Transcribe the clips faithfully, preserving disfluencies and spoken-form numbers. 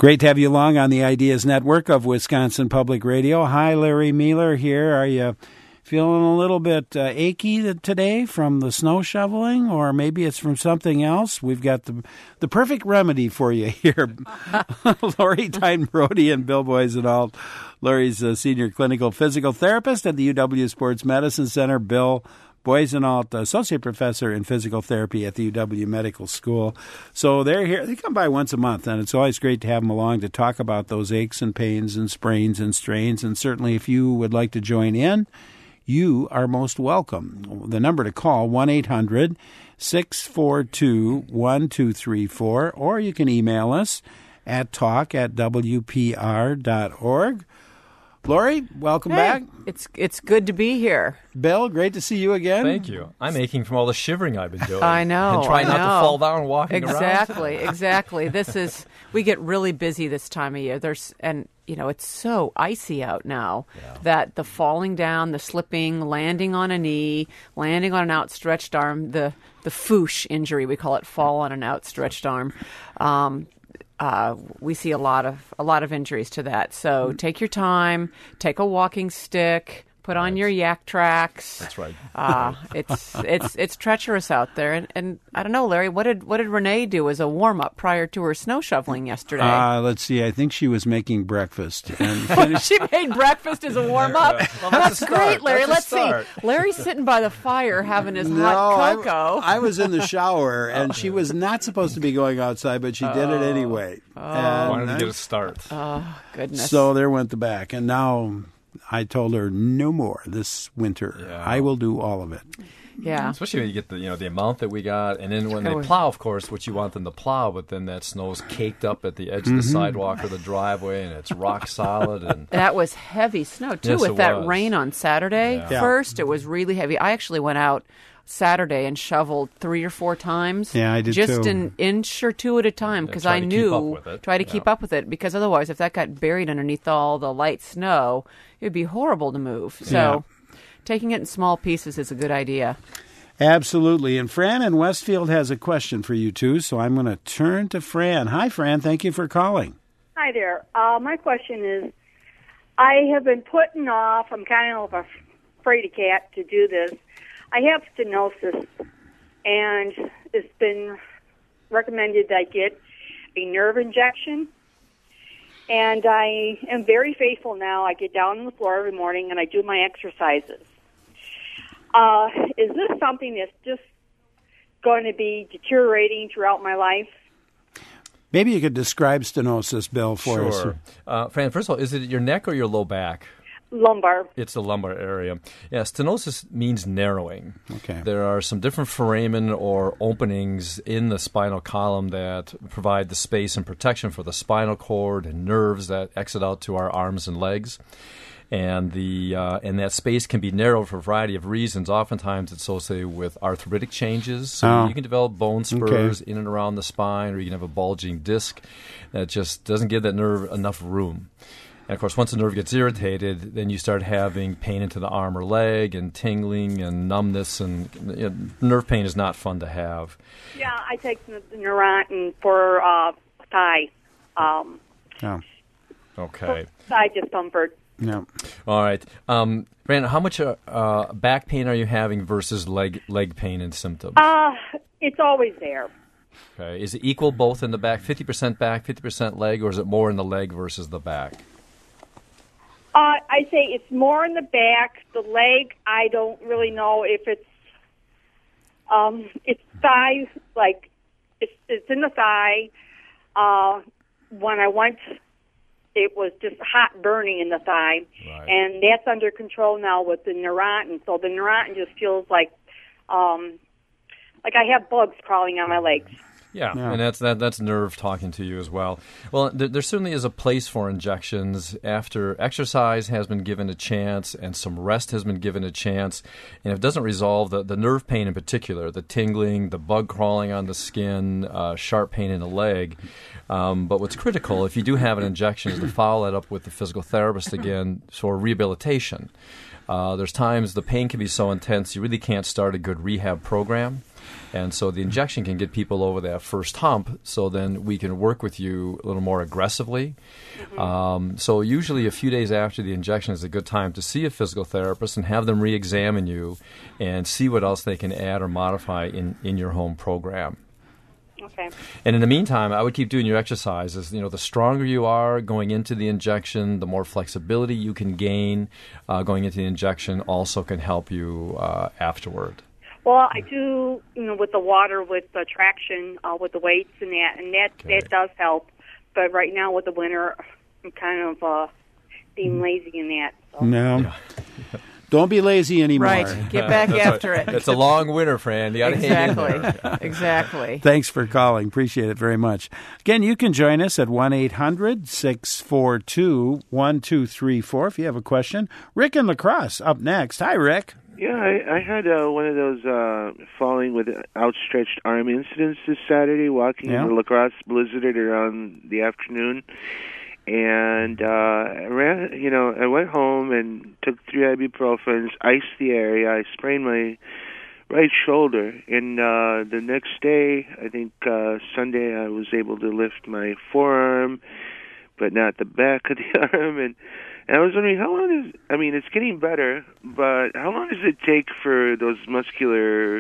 Great to have you along on the Ideas Network of Wisconsin Public Radio. Hi, Larry Mueller here. Are you feeling a little bit uh, achy today from the snow shoveling, or maybe it's from something else? We've got the the perfect remedy for you here. Lori Tyne-Brody and Bill Boisenalt. Lori's a senior clinical physical therapist at the U W Sports Medicine Center. Bill Boisenalt, associate professor in physical therapy at the U W Medical School. So they're here. They come by once a month, and it's always great to have them along to talk about those aches and pains and sprains and strains. And certainly if you would like to join in, you are most welcome. The number to call, one eight hundred six four two one two three four, or you can email us at talk at w p r dot org. Lori, welcome hey, back. It's it's good to be here. Bill, great to see you again. Thank you. I'm aching from all the shivering I've been doing. I know. And trying I not know. to fall down walking exactly, around. Exactly, exactly. This is, we get really busy this time of year. There's, and, you know, it's so icy out now yeah. that the falling down, the slipping, landing on a knee, landing on an outstretched arm, the, the foosh injury, we call it, fall on an outstretched arm. Um, Uh, we see a lot of a lot of injuries to that. So take your time, take a walking stick, put on right. your yak tracks. That's right. uh, it's it's it's treacherous out there, and, and I don't know, Larry. What did what did Renee do as a warm up prior to her snow shoveling yesterday? Uh, let's see. I think she was making breakfast and finished. She made breakfast as a warm up. Well, that's that's great, Larry. That's Let's see. Larry's sitting by the fire having his no, hot cocoa. I, I was in the shower, and she was not supposed to be going outside, but she did it anyway. Oh. And Wanted to get a start. Oh goodness! So there went the back, and now I told her no more this winter. Yeah. I will do all of it. Yeah, especially when you get the you know the amount that we got, and then when they Oh. plow, of course, what you want them to plow, but then that snow's caked up at the edge Mm-hmm. of the sidewalk or the driveway, and it's rock solid. And that was heavy snow too. Yes, with it that was. rain on Saturday Yeah. Yeah. first, it was really heavy. I actually went out Saturday and shoveled three or four times. Yeah, I did just too. an inch or two at a time because try I to keep knew up with it. try to Yeah. keep up with it, because otherwise, if that got buried underneath all the light snow, it would be horrible to move. So, taking it in small pieces is a good idea. Absolutely. And Fran in Westfield has a question for you, too, so I'm going to turn to Fran. Hi, Fran. Thank you for calling. Hi there. Uh, my question is, I have been putting off, I'm kind of a fraidy cat to do this. I have stenosis, and it's been recommended that I get a nerve injection. And I am very faithful now. I get down on the floor every morning, and I do my exercises. Uh, is this something that's just going to be deteriorating throughout my life? Maybe you could describe stenosis, Bill, for us. Sure. Uh, Fran, first of all, is it your neck or your low back? Lumbar. It's the lumbar area. Yeah, stenosis means narrowing. Okay. There are some different foramen or openings in the spinal column that provide the space and protection for the spinal cord and nerves that exit out to our arms and legs. And the uh, and that space can be narrowed for a variety of reasons. Oftentimes it's associated with arthritic changes. So Oh. you can develop bone spurs in and around the spine, or you can have a bulging disc that just doesn't give that nerve enough room. And, of course, once the nerve gets irritated, then you start having pain into the arm or leg and tingling and numbness. And you know, nerve pain is not fun to have. Yeah, I take the Neurontin for uh, thigh, um, Oh, Okay. thigh discomfort. no. All right. Um, Brandon, how much uh, uh, back pain are you having versus leg leg pain and symptoms? Uh, it's always there. Okay. Is it equal both in the back, fifty percent back, fifty percent leg, or is it more in the leg versus the back? Uh, I say it's more in the back. The leg, I don't really know if it's um, it's thigh, like it's it's in the thigh. Uh, when I went, it was just hot burning in the thigh, Right. and that's under control now with the Neurontin. So the Neurontin just feels like um, like I have bugs crawling on my legs. Yeah, Yeah. and that's that, that's nerve talking to you as well. Well, there, there certainly is a place for injections after exercise has been given a chance and some rest has been given a chance. And if it doesn't resolve the, the nerve pain in particular, the tingling, the bug crawling on the skin, uh, sharp pain in the leg. Um, but what's critical, if you do have an injection, is to follow that up with the physical therapist again for rehabilitation. Uh, there's times the pain can be so intense you really can't start a good rehab program. And so the injection can get people over that first hump, so then we can work with you a little more aggressively. Mm-hmm. Um, so usually a few days after the injection is a good time to see a physical therapist and have them re-examine you and see what else they can add or modify in, in your home program. Okay. And in the meantime, I would keep doing your exercises. You know, the stronger you are going into the injection, the more flexibility you can gain uh, going into the injection also can help you uh, afterward. Well, I do, you know, with the water, with the traction, uh, with the weights and that, and that, Okay. that does help. But right now with the winter, I'm kind of uh, being lazy in that. So. No. Yeah. Don't be lazy anymore. Right. Get back after it. It's a long winter, Fran. You got to hang in Exactly. there. Exactly. Thanks for calling. Appreciate it very much. Again, you can join us at one eight hundred six four two one two three four if you have a question. Rick in La Crosse up next. Hi, Rick. Yeah, I, I had uh, one of those uh, falling with outstretched arm incidents this Saturday, walking Yeah. in the La Crosse blizzarded around the afternoon. And uh, I ran, you know, I went home and took three ibuprofens, iced the area. I sprained my right shoulder, and uh, the next day, I think uh, Sunday, I was able to lift my forearm, but not the back of the arm. And, and I was wondering, how long is? I mean, it's getting better, but how long does it take for those muscular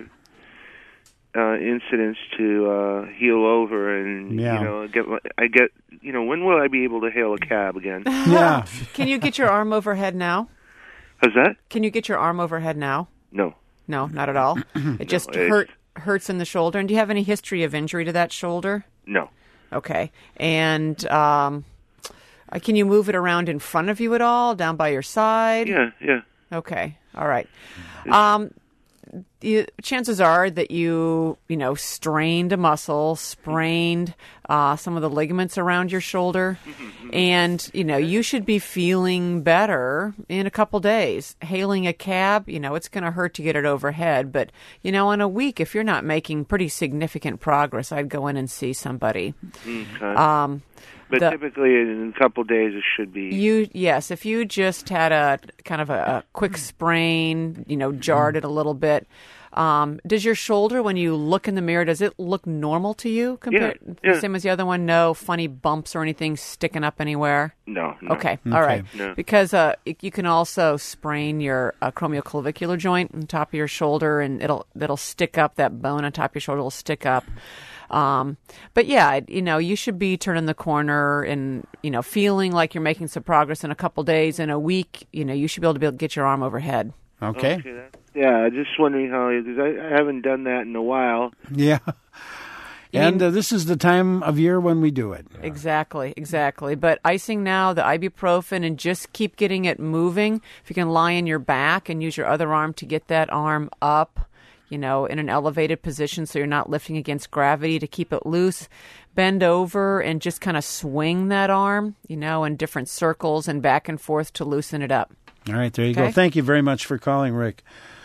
Uh, incidents to uh, heal over and Yeah. you know get I get you know when will I be able to hail a cab again? Yeah. Can you get your arm overhead now? How's that? Can you get your arm overhead now? No. No, not at all. It just it's- hurt hurts in the shoulder. And do you have any history of injury to that shoulder? No. Okay. And um, uh, can you move it around in front of you at all, down by your side? Yeah, yeah. Okay. All right. Um, you, chances are that you, you know, strained a muscle, sprained uh, some of the ligaments around your shoulder, and, you know, you should be feeling better in a couple days. Hailing a cab, you know, it's going to hurt to get it overhead, but, you know, in a week, if you're not making pretty significant progress, I'd go in and see somebody. Okay. Um, but the- typically in a couple days it should be. You yes, if you just had a kind of a, a quick sprain, you know, jarred it a little bit. Um, does your shoulder, when you look in the mirror, does it look normal to you compared Yeah, yeah. same as the other one? No funny bumps or anything sticking up anywhere? No, no. Okay, all right. No. Because uh, it, you can also sprain your uh, acromioclavicular joint on top of your shoulder, and it'll it'll stick up. That bone on top of your shoulder will stick up. Um, but yeah, you know, you should be turning the corner and, you know, feeling like you're making some progress in a couple days. In a week, you know, you should be able to be able to get your arm overhead. Okay. Okay, that- yeah, just wondering how because I, I haven't done that in a while. Yeah. You And mean- uh, this is the time of year when we do it. Exactly, exactly. But icing now, the ibuprofen, and just keep getting it moving. If you can lie on your back and use your other arm to get that arm up, you know, in an elevated position so you're not lifting against gravity to keep it loose. Bend over and just kind of swing that arm, you know, in different circles and back and forth to loosen it up. All right, there you go. Okay. Thank you very much for calling, Rick.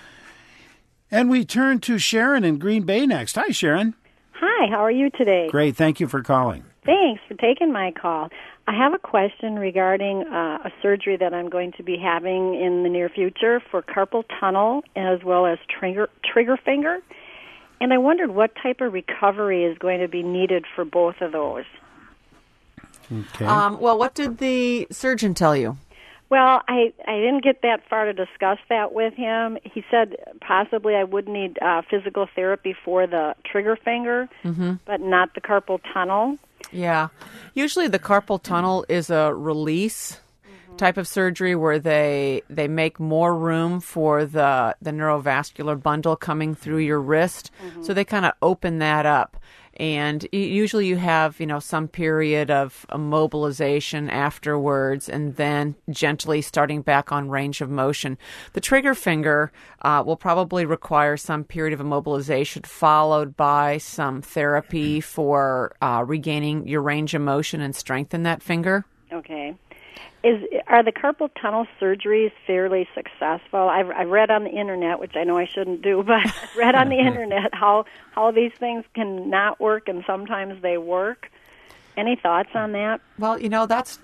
And we turn to Sharon in Green Bay next. Hi, Sharon. Hi, how are you today? Great. Thank you for calling. Thanks for taking my call. I have a question regarding uh, a surgery that I'm going to be having in the near future for carpal tunnel as well as trigger, trigger finger. And I wondered what type of recovery is going to be needed for both of those. Okay. Um, well, what did the surgeon tell you? Well, I, I didn't get that far to discuss that with him. He said possibly I would need uh, physical therapy for the trigger finger, mm-hmm. but not the carpal tunnel. Yeah. Usually the carpal tunnel is a release type of surgery where they they make more room for the, the neurovascular bundle coming through your wrist. Mm-hmm. So they kind of open that up. And usually you have, you know, some period of immobilization afterwards and then gently starting back on range of motion. The trigger finger uh, will probably require some period of immobilization followed by some therapy for uh, regaining your range of motion and strengthen that finger. Okay. Is are the carpal tunnel surgeries fairly successful? I've, I've read on the internet, which I know I shouldn't do, but I've read on the internet how how these things can not work and sometimes they work. Any thoughts on that? Well, you know, that's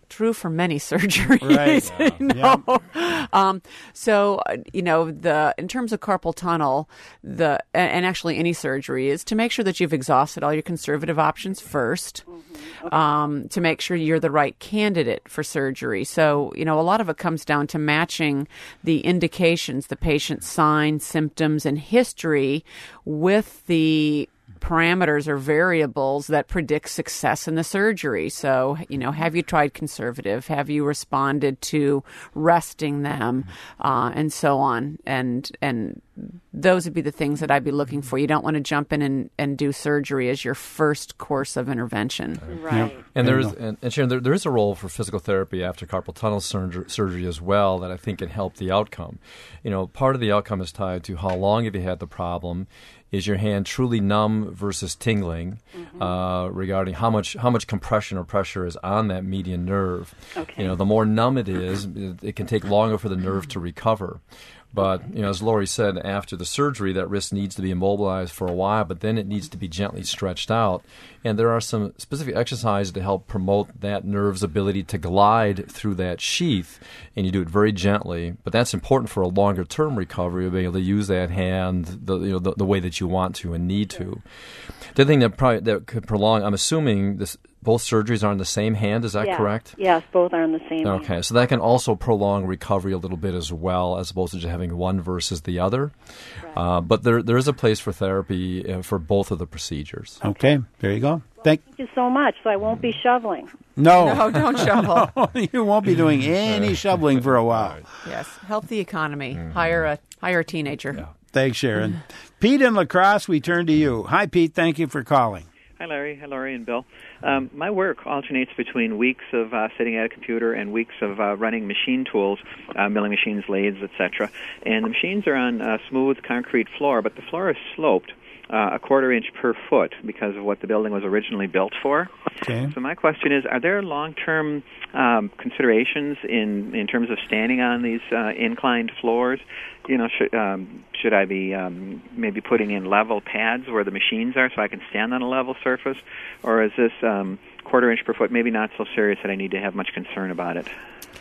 true for many surgeries. Right. Yeah. you know? yeah. Um, so, you know, the in terms of carpal tunnel, the and, and actually any surgery is to make sure that you've exhausted all your conservative options first, mm-hmm. okay. um, to make sure you're the right candidate for surgery. So, you know, a lot of it comes down to matching the indications, the patient's signs, symptoms, and history with the parameters or variables that predict success in the surgery. So, you know, have you tried conservative? Have you responded to resting them, uh, and so on? And and those would be the things that I'd be looking for. You don't want to jump in and, and do surgery as your first course of intervention. Right. Yep. And there is, and, and Sharon, there, there is a role for physical therapy after carpal tunnel surgery, surgery as well that I think can help the outcome. You know, part of the outcome is tied to how long have you had the problem. Is your hand truly numb versus tingling, mm-hmm. uh, regarding how much how much compression or pressure is on that median nerve? Okay. You know, the more numb it is, it, it can take longer for the nerve to recover. But, you know, as Lori said, after the surgery, that wrist needs to be immobilized for a while, but then it needs to be gently stretched out. And there are some specific exercises to help promote that nerve's ability to glide through that sheath, and you do it very gently. But that's important for a longer-term recovery of being able to use that hand the you know the, the way that you want to and need to. The other thing that probably that could prolong, I'm assuming this. Both surgeries are on the same hand, is that yeah. correct? Yes, both are on the same Okay, hand. so that can also prolong recovery a little bit as well, as opposed to just having one versus the other. Right. Uh, but there there is a place for therapy uh, for both of the procedures. Okay, there you go. Well, thank, thank you so much. So I won't be shoveling. No. No, don't shovel. No, you won't be doing any shoveling for a while. Yes, help the economy. Mm-hmm. Hire a hire a teenager. Yeah. Thanks, Sharon. Pete in La Crosse, we turn to you. Hi, Pete. Thank you for calling. Hi, Larry. Hi, Laurie and Bill. Um, my work alternates between weeks of uh, sitting at a computer and weeks of uh, running machine tools, uh, milling machines, lathes, et cetera. And the machines are on a smooth concrete floor, but the floor is sloped uh, a quarter inch per foot because of what the building was originally built for. Okay. So my question is, are there long-term um, considerations in, in terms of standing on these uh, inclined floors? You know, should, um, should I be um, maybe putting in level pads where the machines are so I can stand on a level surface? Or is this um, quarter inch per foot maybe not so serious that I need to have much concern about it?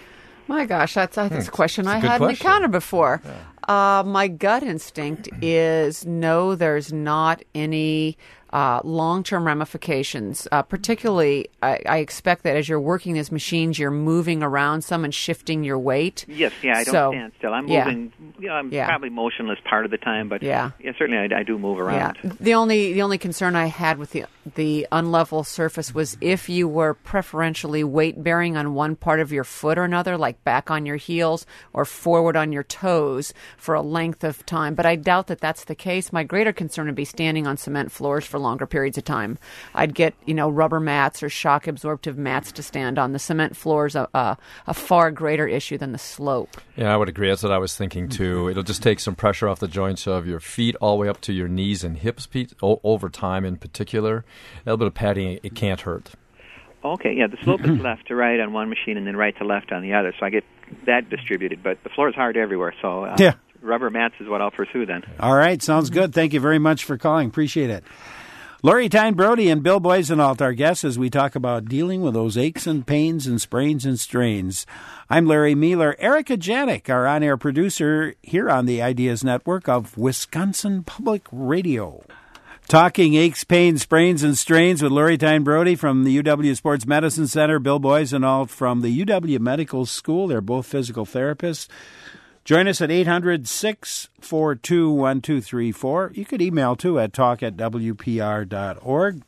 My gosh, that's, that's hmm, a question a I hadn't question. encountered before. Yeah. Uh, my gut instinct is no, there's not any uh, long-term ramifications. Uh, particularly, I, I expect that as you're working these machines, you're moving around some and shifting your weight. Yes, yeah, I don't so, stand still. I'm yeah. moving. You know, I'm yeah. probably motionless part of the time, but yeah, yeah certainly I, I do move around. Yeah. The only the only concern I had with the the unlevel surface was if you were preferentially weight bearing on one part of your foot or another, like back on your heels or forward on your toes for a length of time. But I doubt that that's the case. My greater concern would be standing on cement floors for longer periods of time. I'd get, you know, rubber mats or shock absorptive mats to stand on. The cement floor is a, a, a far greater issue than the slope. Yeah, I would agree. That's what I was thinking too. It'll just take some pressure off the joints of your feet all the way up to your knees and hips, Pete, o- over time in particular. A little bit of padding, it can't hurt. Okay, yeah, the slope is left to right on one machine and then right to left on the other, so I get that distributed. But the floor is hard everywhere, so uh, yeah. rubber mats is what I'll pursue then. All right, sounds good. Thank you very much for calling. Appreciate it. Lori Tyne Brody and Bill Boisenalt, our guests, as we talk about dealing with those aches and pains and sprains and strains. I'm Larry Mealer. Erica Janik, our on-air producer here on the Ideas Network of Wisconsin Public Radio. Talking aches, pains, sprains, and strains with Lori Tyne Brody from the U W Sports Medicine Center, Bill Boisenalt from the U W Medical School. They're both physical therapists. Join us at eight hundred, six four two, one two three four. You could email, too, at talk at w p r dot org.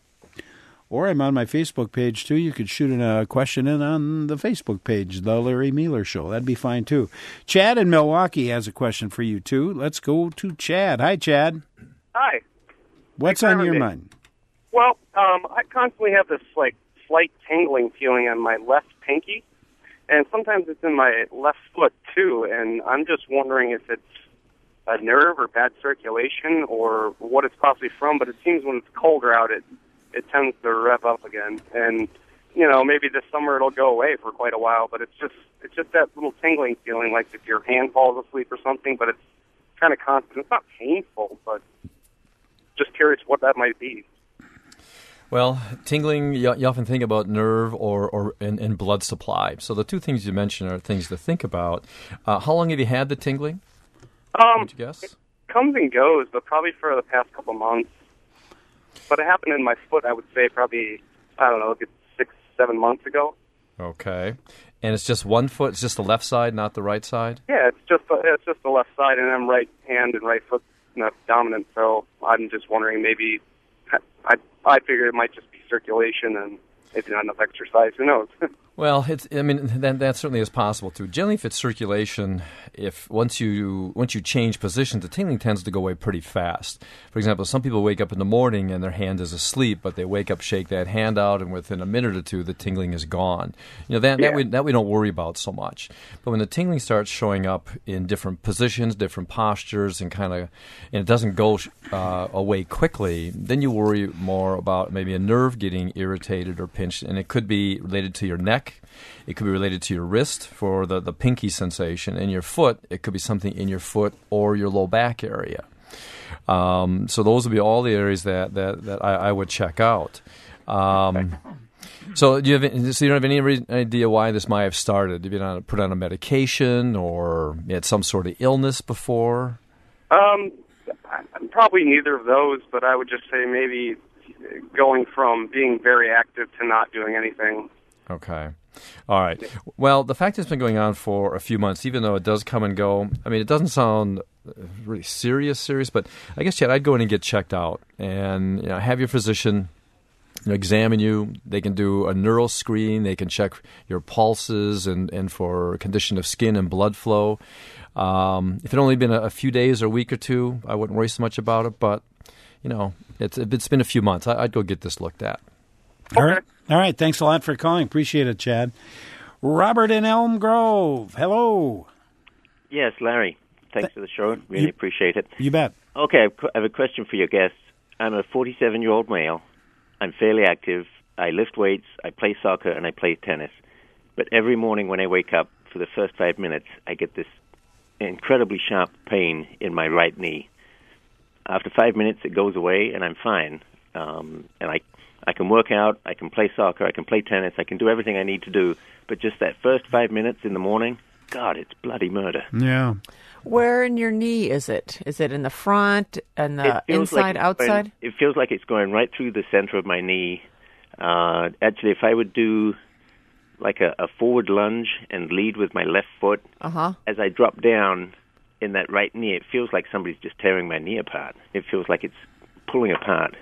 Or I'm on my Facebook page, too. You could shoot a question in on the Facebook page, The Larry Mealer Show. That'd be fine, too. Chad in Milwaukee has a question for you, too. Let's go to Chad. Hi, Chad. Hi. What's on your mind? Well, um, I constantly have this, like, slight tingling feeling on my left pinky. And sometimes it's in my left foot, too, and I'm just wondering if it's a nerve or bad circulation or what it's possibly from, but it seems when it's colder out, it, it tends to rev up again. And, you know, maybe this summer it'll go away for quite a while, but it's just it's just that little tingling feeling, like if your hand falls asleep or something, but it's kind of constant. It's not painful, but just curious what that might be. Well, tingling, you, you often think about nerve or, or and, and blood supply. So the two things you mentioned are things to think about. Uh, how long have you had the tingling? Um, Would you guess? It comes and goes, but probably for the past couple months. But it happened in my foot, I would say, probably, I don't know, six, seven months ago. Okay. And it's just one foot? It's just the left side, not the right side? Yeah, it's just the, it's just the left side, and I'm right hand and right foot not dominant. So I'm just wondering, maybe I I figured it might just be circulation and maybe not enough exercise. Who knows? Well, it's, I mean, that, that certainly is possible, too. Generally, if it's circulation, if once you once you change positions, the tingling tends to go away pretty fast. For example, some people wake up in the morning and their hand is asleep, but they wake up, shake that hand out, and within a minute or two, the tingling is gone. You know, that, yeah. that, we, that we don't worry about so much. But when the tingling starts showing up in different positions, different postures, and kind of, and it doesn't go uh, away quickly, then you worry more about maybe a nerve getting irritated or pinched, and it could be related to your neck. It could be related to your wrist for the, the pinky sensation. In your foot, it could be something in your foot or your low back area. Um, so those would be all the areas that, that, that I, I would check out. Um, so do you have so you don't have any re- idea why this might have started? Have you been put on a medication or you had some sort of illness before? Um, probably neither of those, but I would just say maybe going from being very active to not doing anything. Okay. All right. Well, the fact it's been going on for a few months, even though it does come and go, I mean, it doesn't sound really serious, serious, but I guess, Chad, I'd go in and get checked out and you know, have your physician you know, examine you. They can do a neural screen. They can check your pulses and, and for condition of skin and blood flow. Um, if it only been a, a few days or a week or two, I wouldn't worry so much about it, but, you know, it's, it's been a few months. I, I'd go get this looked at. All right. All right. Thanks a lot for calling. Appreciate it, Chad. Robert in Elm Grove. Hello. Yes, Larry. Thanks for the show. Really you, appreciate it. You bet. Okay, I have a question for your guests. I'm a forty-seven-year-old male. I'm fairly active. I lift weights, I play soccer, and I play tennis. But every morning when I wake up, for the first five minutes, I get this incredibly sharp pain in my right knee. After five minutes, it goes away, and I'm fine. Um, and I I can work out, I can play soccer, I can play tennis, I can do everything I need to do. But just that first five minutes in the morning, God, it's bloody murder. Yeah. Where in your knee is it? Is it in the front, and the inside, like outside? Going, it feels like it's going right through the center of my knee. Uh, actually, if I would do like a, a forward lunge and lead with my left foot, uh-huh. as I drop down in that right knee, it feels like somebody's just tearing my knee apart. It feels like it's pulling apart.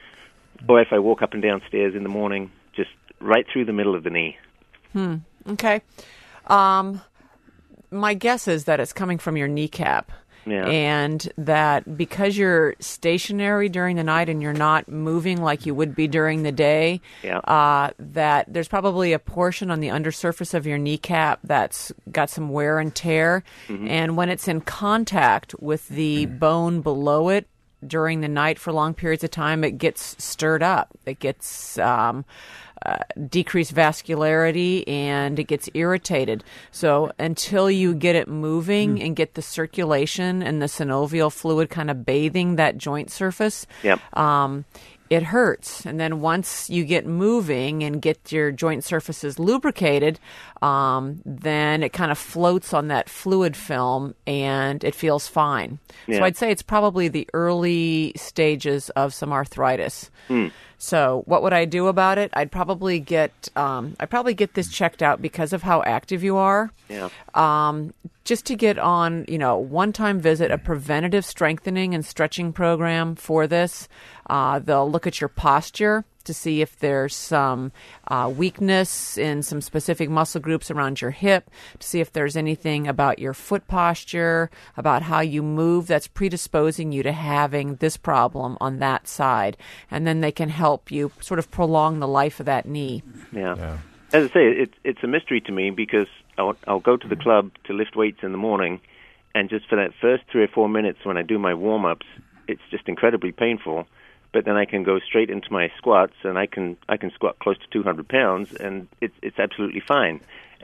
Or if I walk up and down stairs in the morning, just right through the middle of the knee. Hmm. Okay. Um, my guess is that it's coming from your kneecap. Yeah. And that because you're stationary during the night and you're not moving like you would be during the day, yeah. uh, that there's probably a portion on the undersurface of your kneecap that's got some wear and tear. Mm-hmm. And when it's in contact with the bone below it, during the night for long periods of time, it gets stirred up. It gets um, uh, decreased vascularity and it gets irritated. So until you get it moving mm. and get the circulation and the synovial fluid kind of bathing that joint surface, yep. um, it hurts. And then once you get moving and get your joint surfaces lubricated, um, then it kind of floats on that fluid film and it feels fine. Yeah. So I'd say it's probably the early stages of some arthritis. Hmm. So what would I do about it? I'd probably get um, I'd probably get this checked out because of how active you are. Yeah. Um, just to get on, you know, one-time visit, a preventative strengthening and stretching program for this. Uh, they'll look at your posture to see if there's some uh, weakness in some specific muscle groups around your hip, to see if there's anything about your foot posture, about how you move that's predisposing you to having this problem on that side. And then they can help you sort of prolong the life of that knee. Yeah. yeah. As I say, it, it's a mystery to me because I'll, I'll go to the club to lift weights in the morning, and just for that first three or four minutes when I do my warm-ups, it's just incredibly painful. But then I can go straight into my squats, and I can I can squat close to two hundred pounds, and it's it's absolutely fine.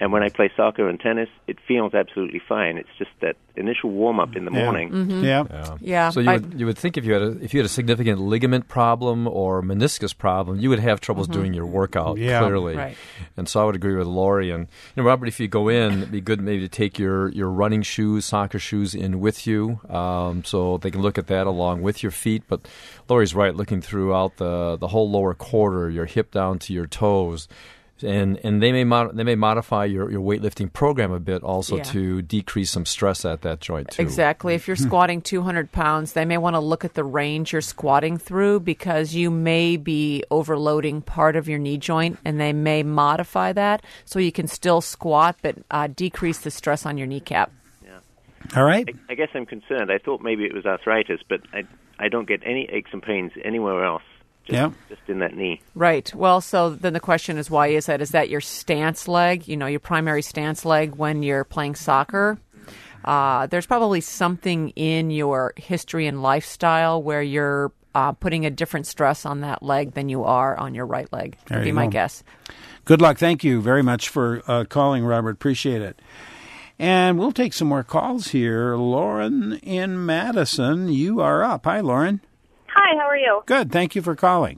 And when I play soccer and tennis, it feels absolutely fine. It's just that initial warm-up in the Yeah. morning. Mm-hmm. Yeah. Yeah. Yeah, So you I- would, you would think if you had a if you had a significant ligament problem or meniscus problem, you would have troubles doing your workout Yeah. clearly. Right. And so I would agree with Lori. And you know, Robert, if you go in, it'd be good maybe to take your, your running shoes, soccer shoes in with you, um, so they can look at that along with your feet. But Lori's right, looking throughout the the whole lower quarter, your hip down to your toes. And and they may mod- they may modify your, your weightlifting program a bit also Yeah. to decrease some stress at that joint too. Exactly. If you're squatting two hundred pounds, they may want to look at the range you're squatting through because you may be overloading part of your knee joint, and they may modify that so you can still squat but uh, decrease the stress on your kneecap. All right. I, I guess I'm concerned. I thought maybe it was arthritis, but I I don't get any aches and pains anywhere else. Just, Yeah. just in that knee. Right. Well, so then the question is, why is that? Is that your stance leg, you know, your primary stance leg when you're playing soccer? Uh, there's probably something in your history and lifestyle where you're uh, putting a different stress on that leg than you are on your right leg. There Would be you my go. guess. Good luck. Thank you very much for uh, calling, Robert. Appreciate it. And we'll take some more calls here. Lauren in Madison, you are up. Hi, Lauren. Hi, how are you? Good. Thank you for calling.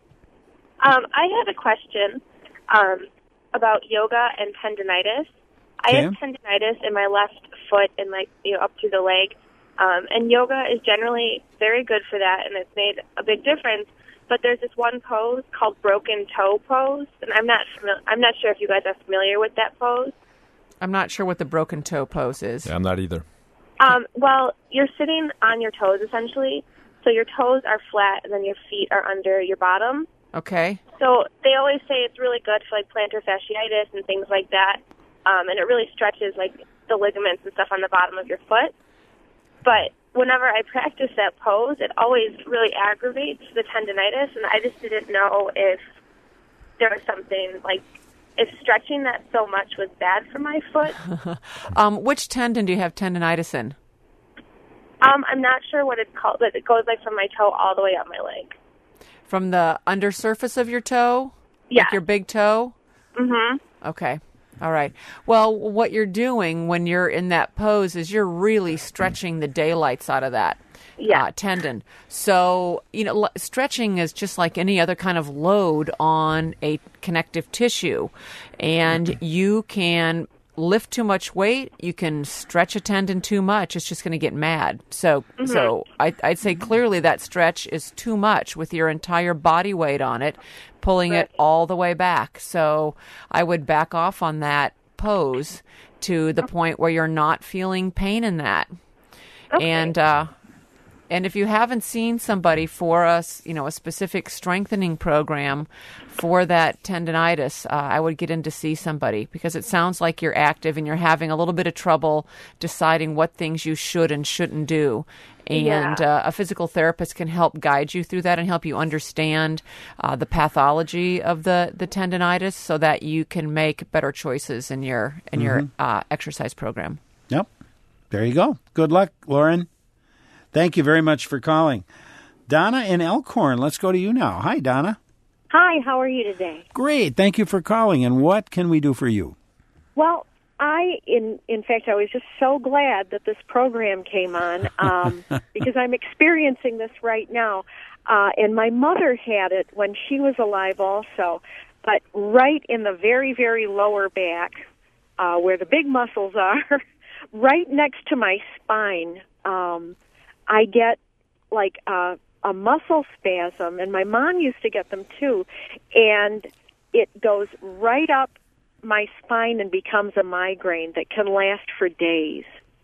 Um, I had a question um, about yoga and tendinitis. I Okay. have tendinitis in my left foot and like you know up to the leg, um, and yoga is generally very good for that, and it's made a big difference. But there's this one pose called broken toe pose, and I'm not fami- I'm not sure if you guys are familiar with that pose. I'm not sure what the broken toe pose is. Yeah, I'm not either. Um, well, you're sitting on your toes essentially, so your toes are flat, and then your feet are under your bottom. Okay. So they always say it's really good for like plantar fasciitis and things like that, um, and it really stretches like the ligaments and stuff on the bottom of your foot. But whenever I practice that pose, it always really aggravates the tendinitis, and I just didn't know if there was something like if stretching that so much was bad for my foot. Um, which tendon do you have tendinitis in? Um, I'm not sure what it's called, but it goes like from my toe all the way up my leg. From the undersurface of your toe? Yeah. Like your big toe? Mm-hmm. Okay. All right. Well, what you're doing when you're in that pose is you're really stretching the daylights out of that Yeah. uh, tendon. So, you know, l- stretching is just like any other kind of load on a connective tissue. And you can lift too much weight, you can stretch a tendon too much, it's just going to get mad. So so I, I'd say clearly that stretch is too much with your entire body weight on it, pulling it all the way back. So I would back off on that pose to the point where you're not feeling pain in that. And uh, and if you haven't seen somebody for us, you know, a specific strengthening program for that tendinitis, uh, I would get in to see somebody because it sounds like you're active and you're having a little bit of trouble deciding what things you should and shouldn't do. And Yeah. uh, a physical therapist can help guide you through that and help you understand uh, the pathology of the, the tendinitis so that you can make better choices in your in your uh, exercise program. Yep. There you go. Good luck, Lauren. Thank you very much for calling. Donna in Elkhorn, let's go to you now. Hi, Donna. Hi, how are you today? Great. Thank you for calling. And what can we do for you? Well, I, in in fact, I was just so glad that this program came on um, because I'm experiencing this right now. Uh, and my mother had it when she was alive also, but right in the very, very lower back, uh, where the big muscles are, right next to my spine, um, I get like a, a muscle spasm, and my mom used to get them too, and it goes right up my spine and becomes a migraine that can last for days.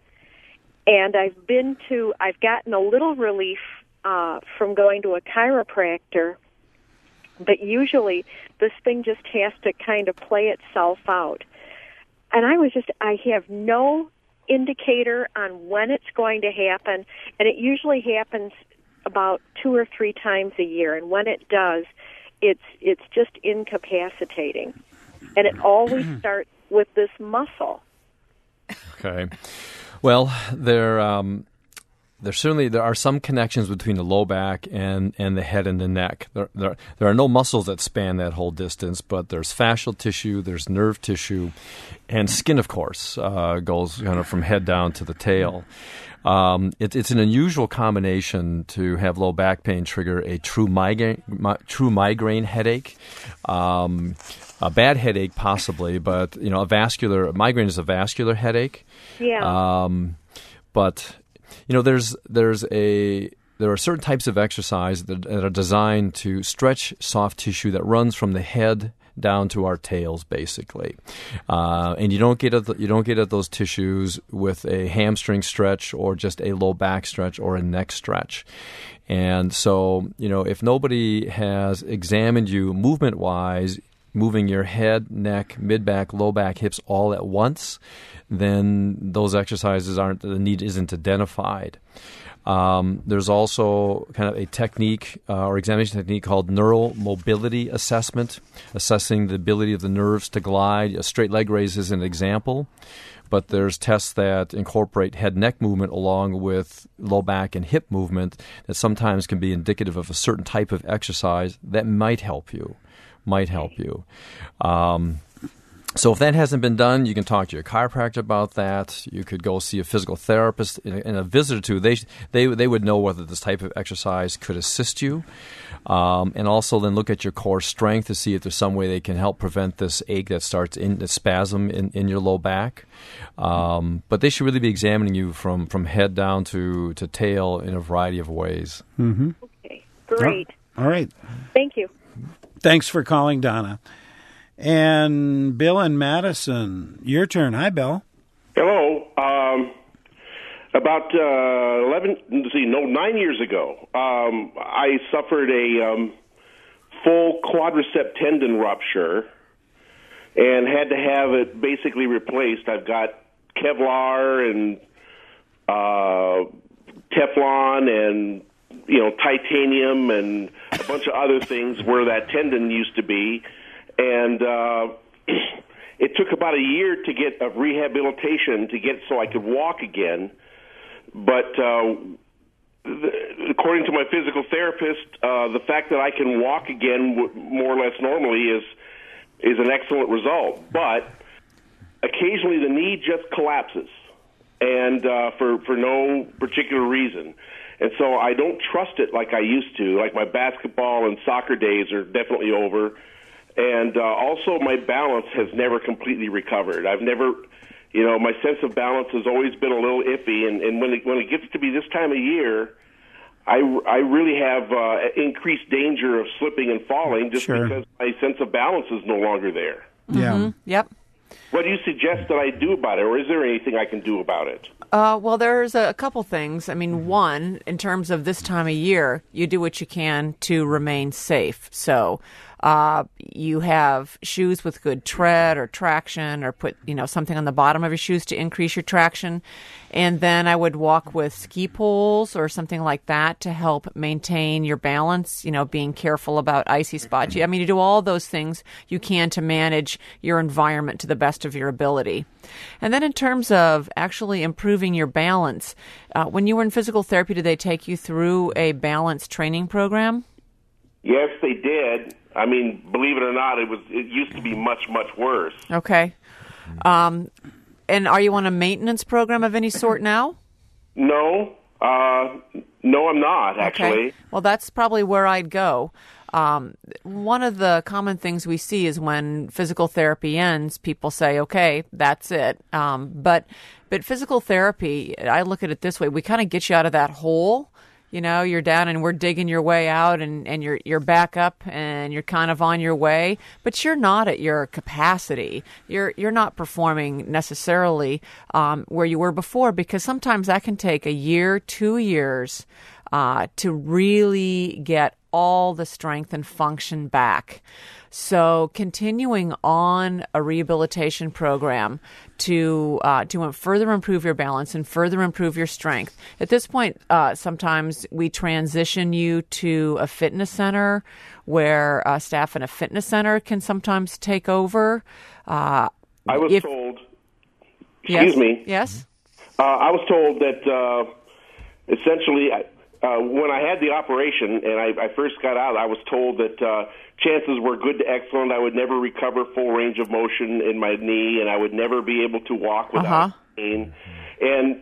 And I've been to, I've gotten a little relief uh, from going to a chiropractor, but usually this thing just has to kind of play itself out. And I was just, I have no indicator on when it's going to happen, and it usually happens about two or three times a year. And when it does, it's it's just incapacitating. And it always starts with this muscle. Okay. Well, there. Um, there certainly there are some connections between the low back and, and the head and the neck. There, there there are no muscles that span that whole distance, but there's fascial tissue, there's nerve tissue, and skin, of course, uh, goes kind of from head down to the tail. Um, it, it's an unusual combination to have low back pain trigger a true migraine, mi- true migraine headache. Um, a bad headache, possibly, but you know, a vascular migraine is a vascular headache. Yeah. Um, but you know, there's there's a there are certain types of exercise that, that are designed to stretch soft tissue that runs from the head down to our tails, basically, uh, and you don't get at the, you don't get at those tissues with a hamstring stretch or just a low back stretch or a neck stretch. And so, you know, if nobody has examined you movement-wise, moving your head, neck, mid-back, low back, hips all at once, then those exercises aren't, the need isn't identified. Um, there's also kind of a technique uh, or examination technique called neural mobility assessment, assessing the ability of the nerves to glide. A straight leg raise is an example, but there's tests that incorporate head-neck movement along with low back and hip movement that sometimes can be indicative of a certain type of exercise that might help you, might help you. Um, So if that hasn't been done, you can talk to your chiropractor about that. You could go see a physical therapist and a visit or two. They they they would know whether this type of exercise could assist you, um, and also then look at your core strength to see if there's some way they can help prevent this ache that starts in the spasm in, in your low back. Um, but they should really be examining you from, from head down to, to tail in a variety of ways. Mm-hmm. Okay, great. Oh, all right. Thank you. Thanks for calling, Donna. And Bill and Madison, your turn. Hi, Bill. Hello. Um, about uh, eleven, let's see, no, nine years ago, um, I suffered a um, full quadricep tendon rupture and had to have it basically replaced. I've got Kevlar and uh, Teflon and you know titanium and a bunch of other things where that tendon used to be. And uh, it took about a year to get a rehabilitation to get so I could walk again. But uh, the, according to my physical therapist, uh, the fact that I can walk again w- more or less normally is is an excellent result. But occasionally the knee just collapses, and uh, for for no particular reason. And so I don't trust it like I used to. Like my basketball and soccer days are definitely over. And uh, also my balance has never completely recovered. I've never, you know, my sense of balance has always been a little iffy. And, and when it, when it gets to be this time of year, I, I really have uh, increased danger of slipping and falling just sure. because my sense of balance is no longer there. Yeah. Mm-hmm. Yep. What do you suggest that I do about it, or is there anything I can do about it? Uh, well, there's a couple things. I mean, one, in terms of this time of year, you do what you can to remain safe. So uh, you have shoes with good tread or traction, or put, you know, something on the bottom of your shoes to increase your traction. And then I would walk with ski poles or something like that to help maintain your balance, you know, being careful about icy spots. I mean, you do all those things you can to manage your environment to the best of your ability. And then in terms of actually improving your balance, uh, when you were in physical therapy, did they take you through a balance training program? Yes, they did. I mean, believe it or not, it was it used to be much, much worse. Okay. Um, and are you on a maintenance program of any sort now? No. Uh, no, I'm not, actually. Okay. Well, that's probably where I'd go. Um, one of the common things we see is when physical therapy ends, people say, okay, that's it. Um, but but physical therapy, I look at it this way. We kind of get you out of that hole. You know, you're down and we're digging your way out, and, and you're you're back up and you're kind of on your way, but you're not at your capacity. You're you're not performing necessarily um, where you were before, because sometimes that can take a year, two years uh, to really get all the strength and function back. So continuing on a rehabilitation program to uh, to further improve your balance and further improve your strength. At this point, uh, sometimes we transition you to a fitness center where uh, staff in a fitness center can sometimes take over. Uh, I was if, told, excuse yes, me. Yes? Uh, I was told that uh, essentially, uh, when I had the operation and I, I first got out, I was told that uh, chances were good to excellent. I would never recover full range of motion in my knee, and I would never be able to walk without Uh-huh. pain. And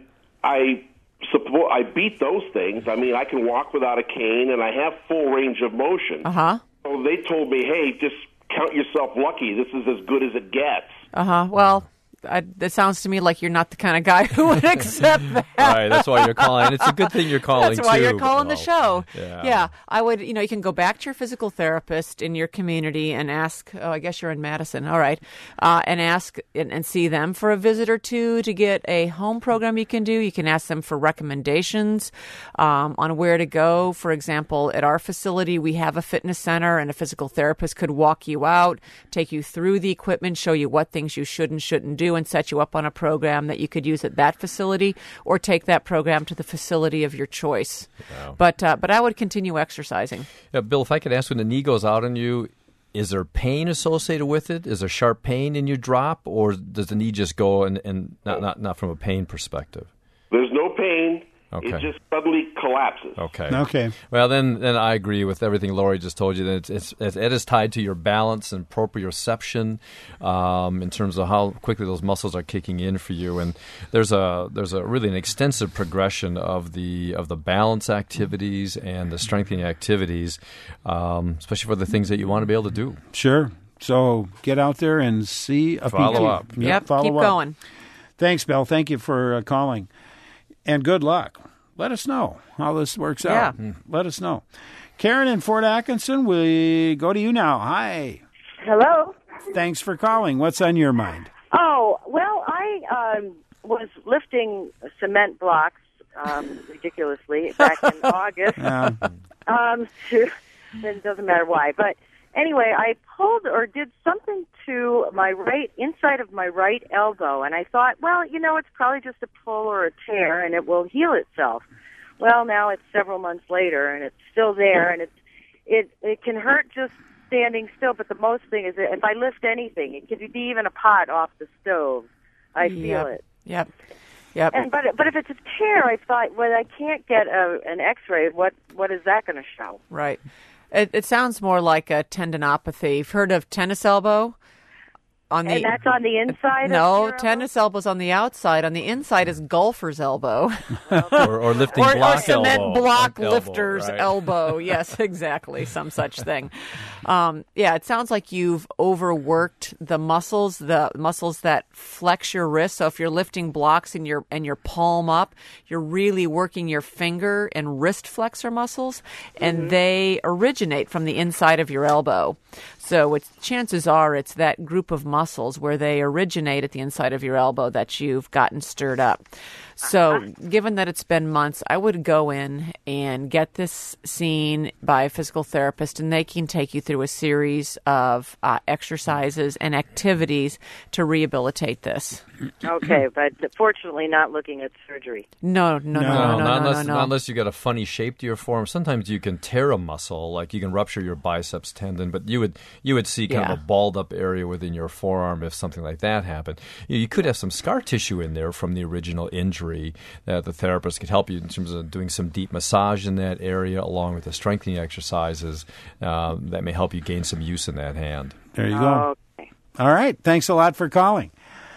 I support, I beat those things. I mean, I can walk without a cane, and I have full range of motion. Uh-huh. So they told me, hey, just count yourself lucky. This is as good as it gets. Uh-huh. Well, I, that sounds to me like you're not the kind of guy who would accept that. Right, that's why you're calling. And it's a good thing you're calling, That's why too. you're calling Well, the show. Yeah. I would, you know, you can go back to your physical therapist in your community and ask, oh, I guess you're in Madison. All right. Uh, and ask and, and see them for a visit or two to get a home program you can do. You can ask them for recommendations um, on where to go. For example, at our facility, we have a fitness center, and a physical therapist could walk you out, take you through the equipment, show you what things you should and shouldn't do, and set you up on a program that you could use at that facility, or take that program to the facility of your choice. Wow. But uh, but I would continue exercising. Yeah, Bill, if I could ask, when the knee goes out on you, is there pain associated with it? Is there sharp pain in your drop, or does the knee just go and, and not, not not from a pain perspective? There's no pain. Okay. It just suddenly collapses. Okay. Okay. Well, then, then I agree with everything Lori just told you. That it's, it's, it's it is tied to your balance and proprioception, um, in terms of how quickly those muscles are kicking in for you. And there's a there's a really an extensive progression of the of the balance activities and the strengthening activities, um, especially for the things that you want to be able to do. Sure. So get out there and see a Follow P T. up. Yep, follow keep up. going. Thanks, Bill. Thank you for uh, calling. And good luck. Let us know how this works Yeah. out. Let us know. Karen in Fort Atkinson, we go to you now. Hi. Hello. Thanks for calling. What's on your mind? Oh, well, I um, was lifting cement blocks um, ridiculously back in August. Yeah. Um, to, it doesn't matter why, but anyway, I pulled or did something to my right inside of my right elbow, and I thought, well, you know, it's probably just a pull or a tear, and it will heal itself. Well, now it's several months later, and it's still there, and it's it it can hurt just standing still. But the most thing is that if I lift anything, it could be even a pot off the stove, I feel Yep. it. Yep. Yep. And but but if it's a tear, I thought, well, I can't get a, an X-ray. What what is that going to show? Right. It, it sounds more like a tendinopathy. You've heard of tennis elbow? On the, And that's on the inside? No, of your tennis elbow's on the outside. On the inside is golfer's elbow. or, or lifting or, block or cement elbow. block elbow, lifter's right. elbow. Yes, exactly. Some such thing. Um, yeah, it sounds like you've overworked the muscles, the muscles that flex your wrist. So if you're lifting blocks and your and your palm up, you're really working your finger and wrist flexor muscles, and Mm-hmm. they originate from the inside of your elbow. So it's, chances are it's that group of muscles where they originate at the inside of your elbow that you've gotten stirred up. So given that it's been months, I would go in and get this seen by a physical therapist, and they can take you through a series of uh, exercises and activities to rehabilitate this. Okay, but fortunately not looking at surgery. No, no, no, no, no, not no, no, unless, no. not unless you got a funny shape to your form. Sometimes you can tear a muscle, like you can rupture your biceps tendon, but you would you would see kind Yeah. of a balled up area within your forearm if something like that happened. You, you could have some scar tissue in there from the original injury that the therapist could help you in terms of doing some deep massage in that area, along with the strengthening exercises uh, that may help you gain some use in that hand. There you go. All right. Thanks a lot for calling.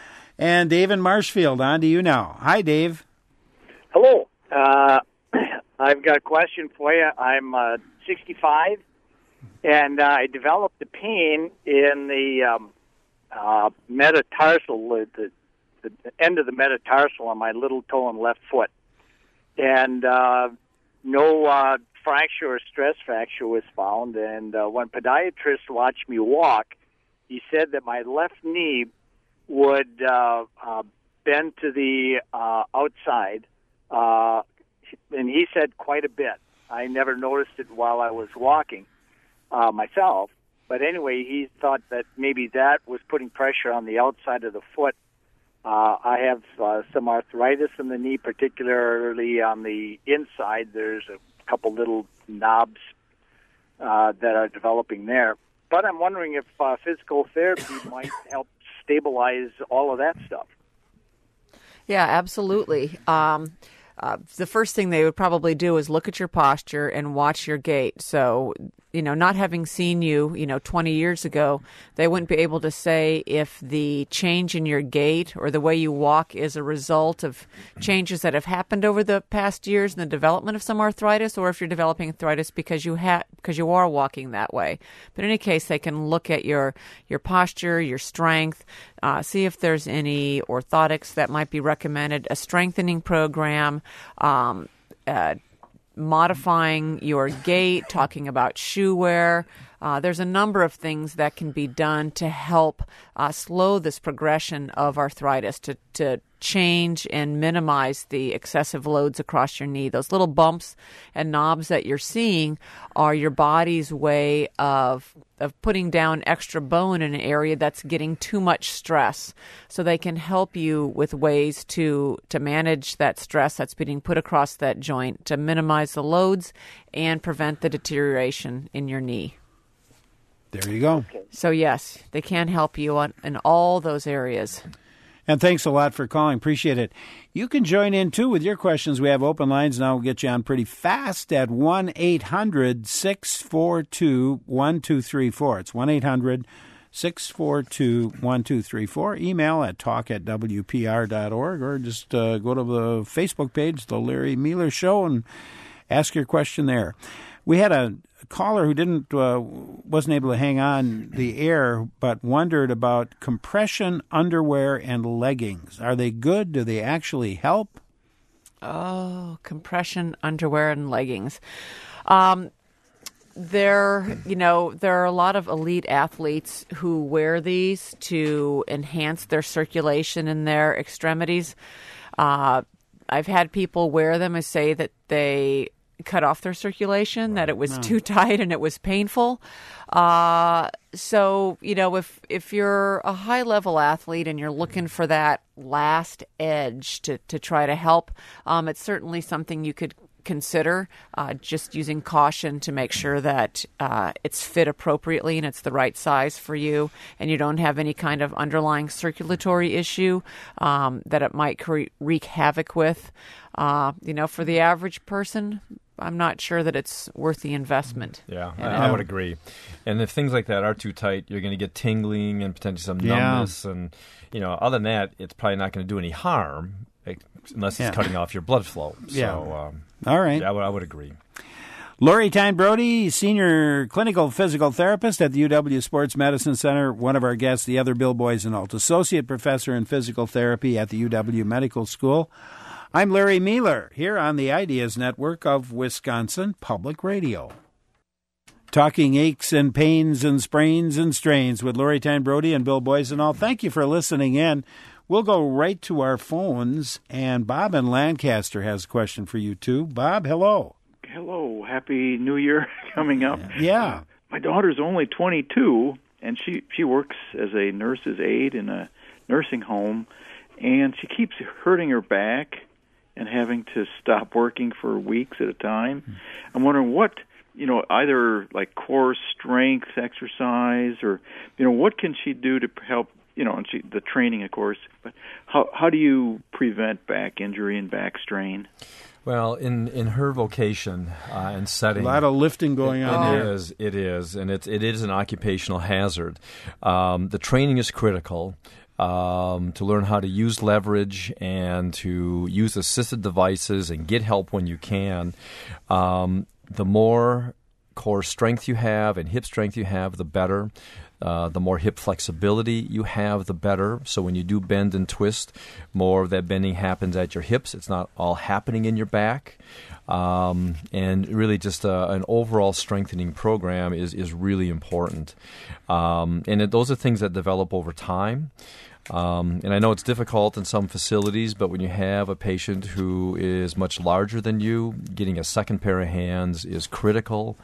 And Dave in Marshfield, on to you now. Hi, Dave. Hello. Uh, I've got a question for you. I'm uh, sixty-five, and uh, I developed a pain in the um, uh, metatarsal, the, the, the end of the metatarsal on my little toe and left foot. And uh, no uh, fracture or stress fracture was found. And uh, when podiatrist watched me walk, he said that my left knee would uh, uh, bend to the uh, outside, uh, and he said quite a bit. I never noticed it while I was walking uh, myself, but anyway, he thought that maybe that was putting pressure on the outside of the foot. Uh, I have uh, some arthritis in the knee, particularly on the inside. There's a couple little knobs uh, that are developing there. But I'm wondering if uh, physical therapy might help stabilize all of that stuff. Yeah, absolutely. Um, uh, the first thing they would probably do is look at your posture and watch your gait. So, you know, not having seen you, you know, twenty years ago, they wouldn't be able to say if the change in your gait or the way you walk is a result of changes that have happened over the past years in the development of some arthritis, or if you're developing arthritis because you ha- because you are walking that way. But in any case, they can look at your, your posture, your strength, uh, see if there's any orthotics that might be recommended, a strengthening program, um, uh, modifying your gait, talking about shoe wear. Uh, there's a number of things that can be done to help uh, slow this progression of arthritis, to, to change and minimize the excessive loads across your knee. Those little bumps and knobs that you're seeing are your body's way of of putting down extra bone in an area that's getting too much stress. So they can help you with ways to to manage that stress that's being put across that joint, to minimize the loads and prevent the deterioration in your knee. There you go. So yes, they can help you on, in all those areas. And thanks a lot for calling. Appreciate it. You can join in, too, with your questions. We have open lines now. We'll get you on pretty fast at one eight hundred six four two one two three four. It's one eight hundred six four two one two three four. Email at talk at w p r dot org, or just uh, go to the Facebook page, The Larry Meeler Show, and ask your question there. We had a caller who didn't uh, wasn't able to hang on the air, but wondered about compression underwear and leggings. Are they good? Do they actually help? Oh, compression underwear and leggings. Um, there, you know, there are a lot of elite athletes who wear these to enhance their circulation in their extremities. Uh, I've had people wear them and say that they cut off their circulation, that it was No. too tight and it was painful. Uh, so, you know, if if you're a high-level athlete and you're looking for that last edge to, to try to help, um, it's certainly something you could consider, uh, just using caution to make sure that uh, it's fit appropriately and it's the right size for you, and you don't have any kind of underlying circulatory issue um, that it might cre- wreak havoc with. Uh, you know, for the average person, I'm not sure that it's worth the investment. Yeah, And, I, I uh, would agree. And if things like that are too tight, you're going to get tingling and potentially some Yeah. numbness. And, you know, other than that, it's probably not going to do any harm ex- unless Yeah. it's cutting off your blood flow. Yeah. So, um, All right. yeah, I would, I would agree. Lori Tyne Brody, Senior Clinical Physical Therapist at the U W Sports Medicine Center, one of our guests, the other Bill Boysenalt, Associate Professor in Physical Therapy at the U W Medical School. I'm Larry Meeler, here on the Ideas Network of Wisconsin Public Radio. Talking aches and pains and sprains and strains with Lori Tyne Brody and Bill Boysenalt. Thank you for listening in. We'll go right to our phones, and Bob in Lancaster has a question for you, too. Bob, hello. Hello, happy New Year coming up. Yeah. My daughter's only twenty-two, and she she works as a nurse's aide in a nursing home, and she keeps hurting her back and having to stop working for weeks at a time. Mm. I'm wondering what, you know, either like core strength exercise or, you know, what can she do to help, you know, and she, the training, of course, but how how do you prevent back injury and back strain? Well, in, in her vocation uh, and setting, A lot of lifting going it, on it there. is, it is, and it it is an occupational hazard. Um, the training is critical um, to learn how to use leverage and to use assisted devices and get help when you can. Um, the more core strength you have and hip strength you have, the better. Uh, the more hip flexibility you have, the better. So when you do bend and twist, more of that bending happens at your hips. It's not all happening in your back. Um, and really just a, an overall strengthening program is, is really important. Um, and it, those are things that develop over time. Um, and I know it's difficult in some facilities, but when you have a patient who is much larger than you, getting a second pair of hands is critical.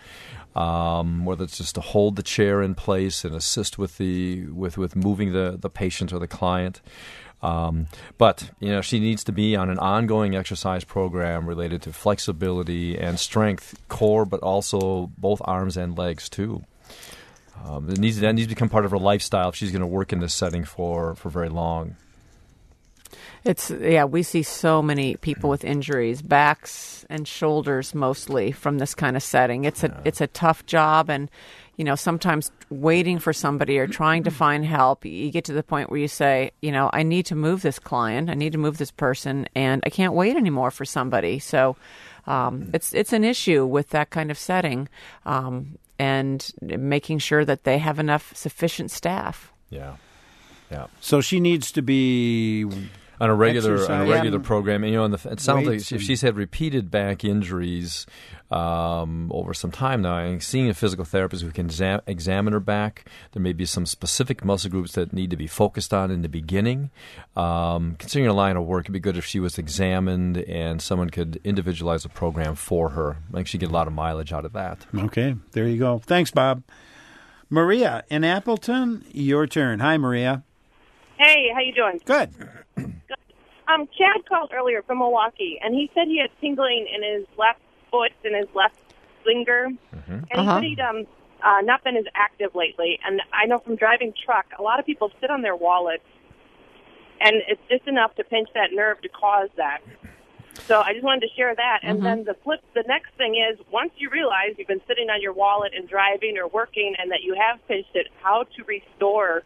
Um, whether it's just to hold the chair in place and assist with the with, with moving the, the patient or the client. Um, but you know, she needs to be on an ongoing exercise program related to flexibility and strength, core, but also both arms and legs too. Um, it needs that needs to become part of her lifestyle if she's going to work in this setting for, for very long. It's yeah, we see so many people with injuries, backs and shoulders mostly, from this kind of setting. It's a yeah. it's a tough job, and you know, sometimes waiting for somebody or trying to find help, you get to the point where you say, you know, I need to move this client, I need to move this person, and I can't wait anymore for somebody. So um, it's it's an issue with that kind of setting, um, and making sure that they have enough sufficient staff. Yeah, yeah. So she needs to be on a regular exercise. on a regular Yeah. program. And, you know, and the, it sounds like Weights if and- she's had repeated back injuries um, over some time now, and seeing a physical therapist who can exam- examine her back, there may be some specific muscle groups that need to be focused on in the beginning. Um, considering her line of work, it'd be good if she was examined and someone could individualize a program for her. I think she'd get a lot of mileage out of that. Okay, there you go. Thanks, Bob. Maria in Appleton, your turn. Hi, Maria. Hey, how you doing? Good. Um, Chad called earlier from Milwaukee, and he said he had tingling in his left foot and his left finger, Mm-hmm. and Uh-huh. he said he'd um, uh, not been as active lately. And I know from driving truck, a lot of people sit on their wallet, and it's just enough to pinch that nerve to cause that. So I just wanted to share that. And Mhm. then the flip, the next thing is, once you realize you've been sitting on your wallet and driving or working, and that you have pinched it, how to restore.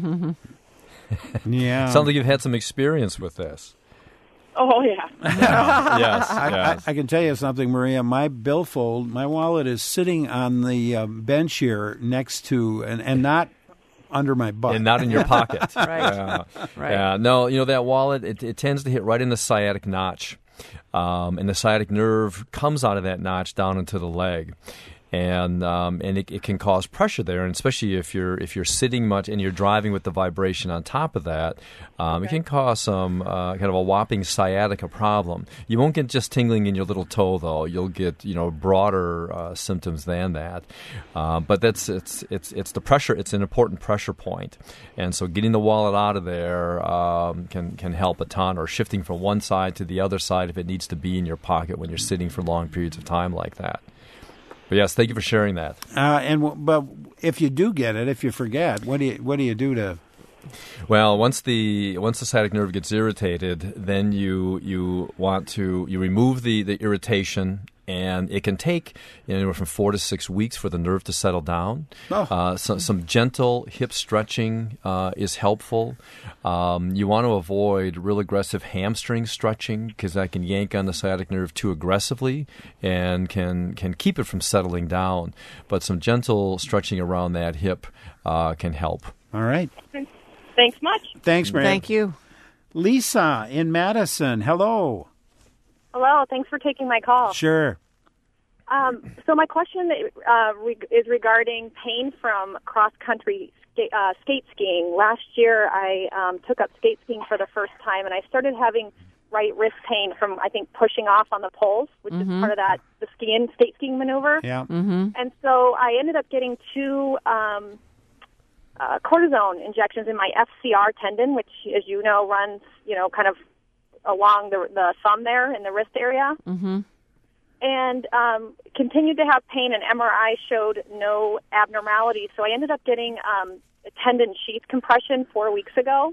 Yeah. Sounds like you've had some experience with this. Oh yeah. Yeah. Yes, I, yes. I, I can tell you something, Maria. My billfold, my wallet is sitting on the uh, bench here next to, and, and not under my butt. And not in your pocket. Right. Yeah. Right. Yeah. No, you know, that wallet, it, it tends to hit right in the sciatic notch. Um, and the sciatic nerve comes out of that notch down into the leg. And um, and it, it can cause pressure there, and especially if you're if you're sitting much and you're driving with the vibration on top of that, um, it can cause some uh, kind of a whopping sciatica problem. You won't get just tingling in your little toe, though. You'll get you know broader uh, symptoms than that. Uh, but that's it's it's it's the pressure. It's an important pressure point, and so getting the wallet out of there um, can can help a ton, or shifting from one side to the other side if it needs to be in your pocket when you're sitting for long periods of time like that. But yes, thank you for sharing that. Uh, and w- but if you do get it, if you forget, what do you what do you do to? Well, once the once the sciatic nerve gets irritated, then you you want to you remove the, the irritation, and it can take you know, anywhere from four to six weeks for the nerve to settle down. Oh. Uh, so, some gentle hip stretching uh, is helpful. Um, you want to avoid real aggressive hamstring stretching because that can yank on the sciatic nerve too aggressively and can can keep it from settling down. But some gentle stretching around that hip uh, can help. All right. Thanks much. Thanks, Maria. Thank you. Lisa in Madison. Hello. Hello, thanks for taking my call. Sure. Um, so my question uh, re- is regarding pain from cross-country skate, uh, skate skiing. Last year, I um, took up skate skiing for the first time, and I started having right wrist pain from, I think, pushing off on the poles, which Mhm. is part of that the skiing skate skiing maneuver. Yeah. Mm-hmm. And so I ended up getting two um, uh, cortisone injections in my F C R tendon, which, as you know, runs, you know, kind of along the the thumb there in the wrist area. Mm-hmm. And um, continued to have pain, and M R I showed no abnormality. So I ended up getting um, a tendon sheath compression four weeks ago.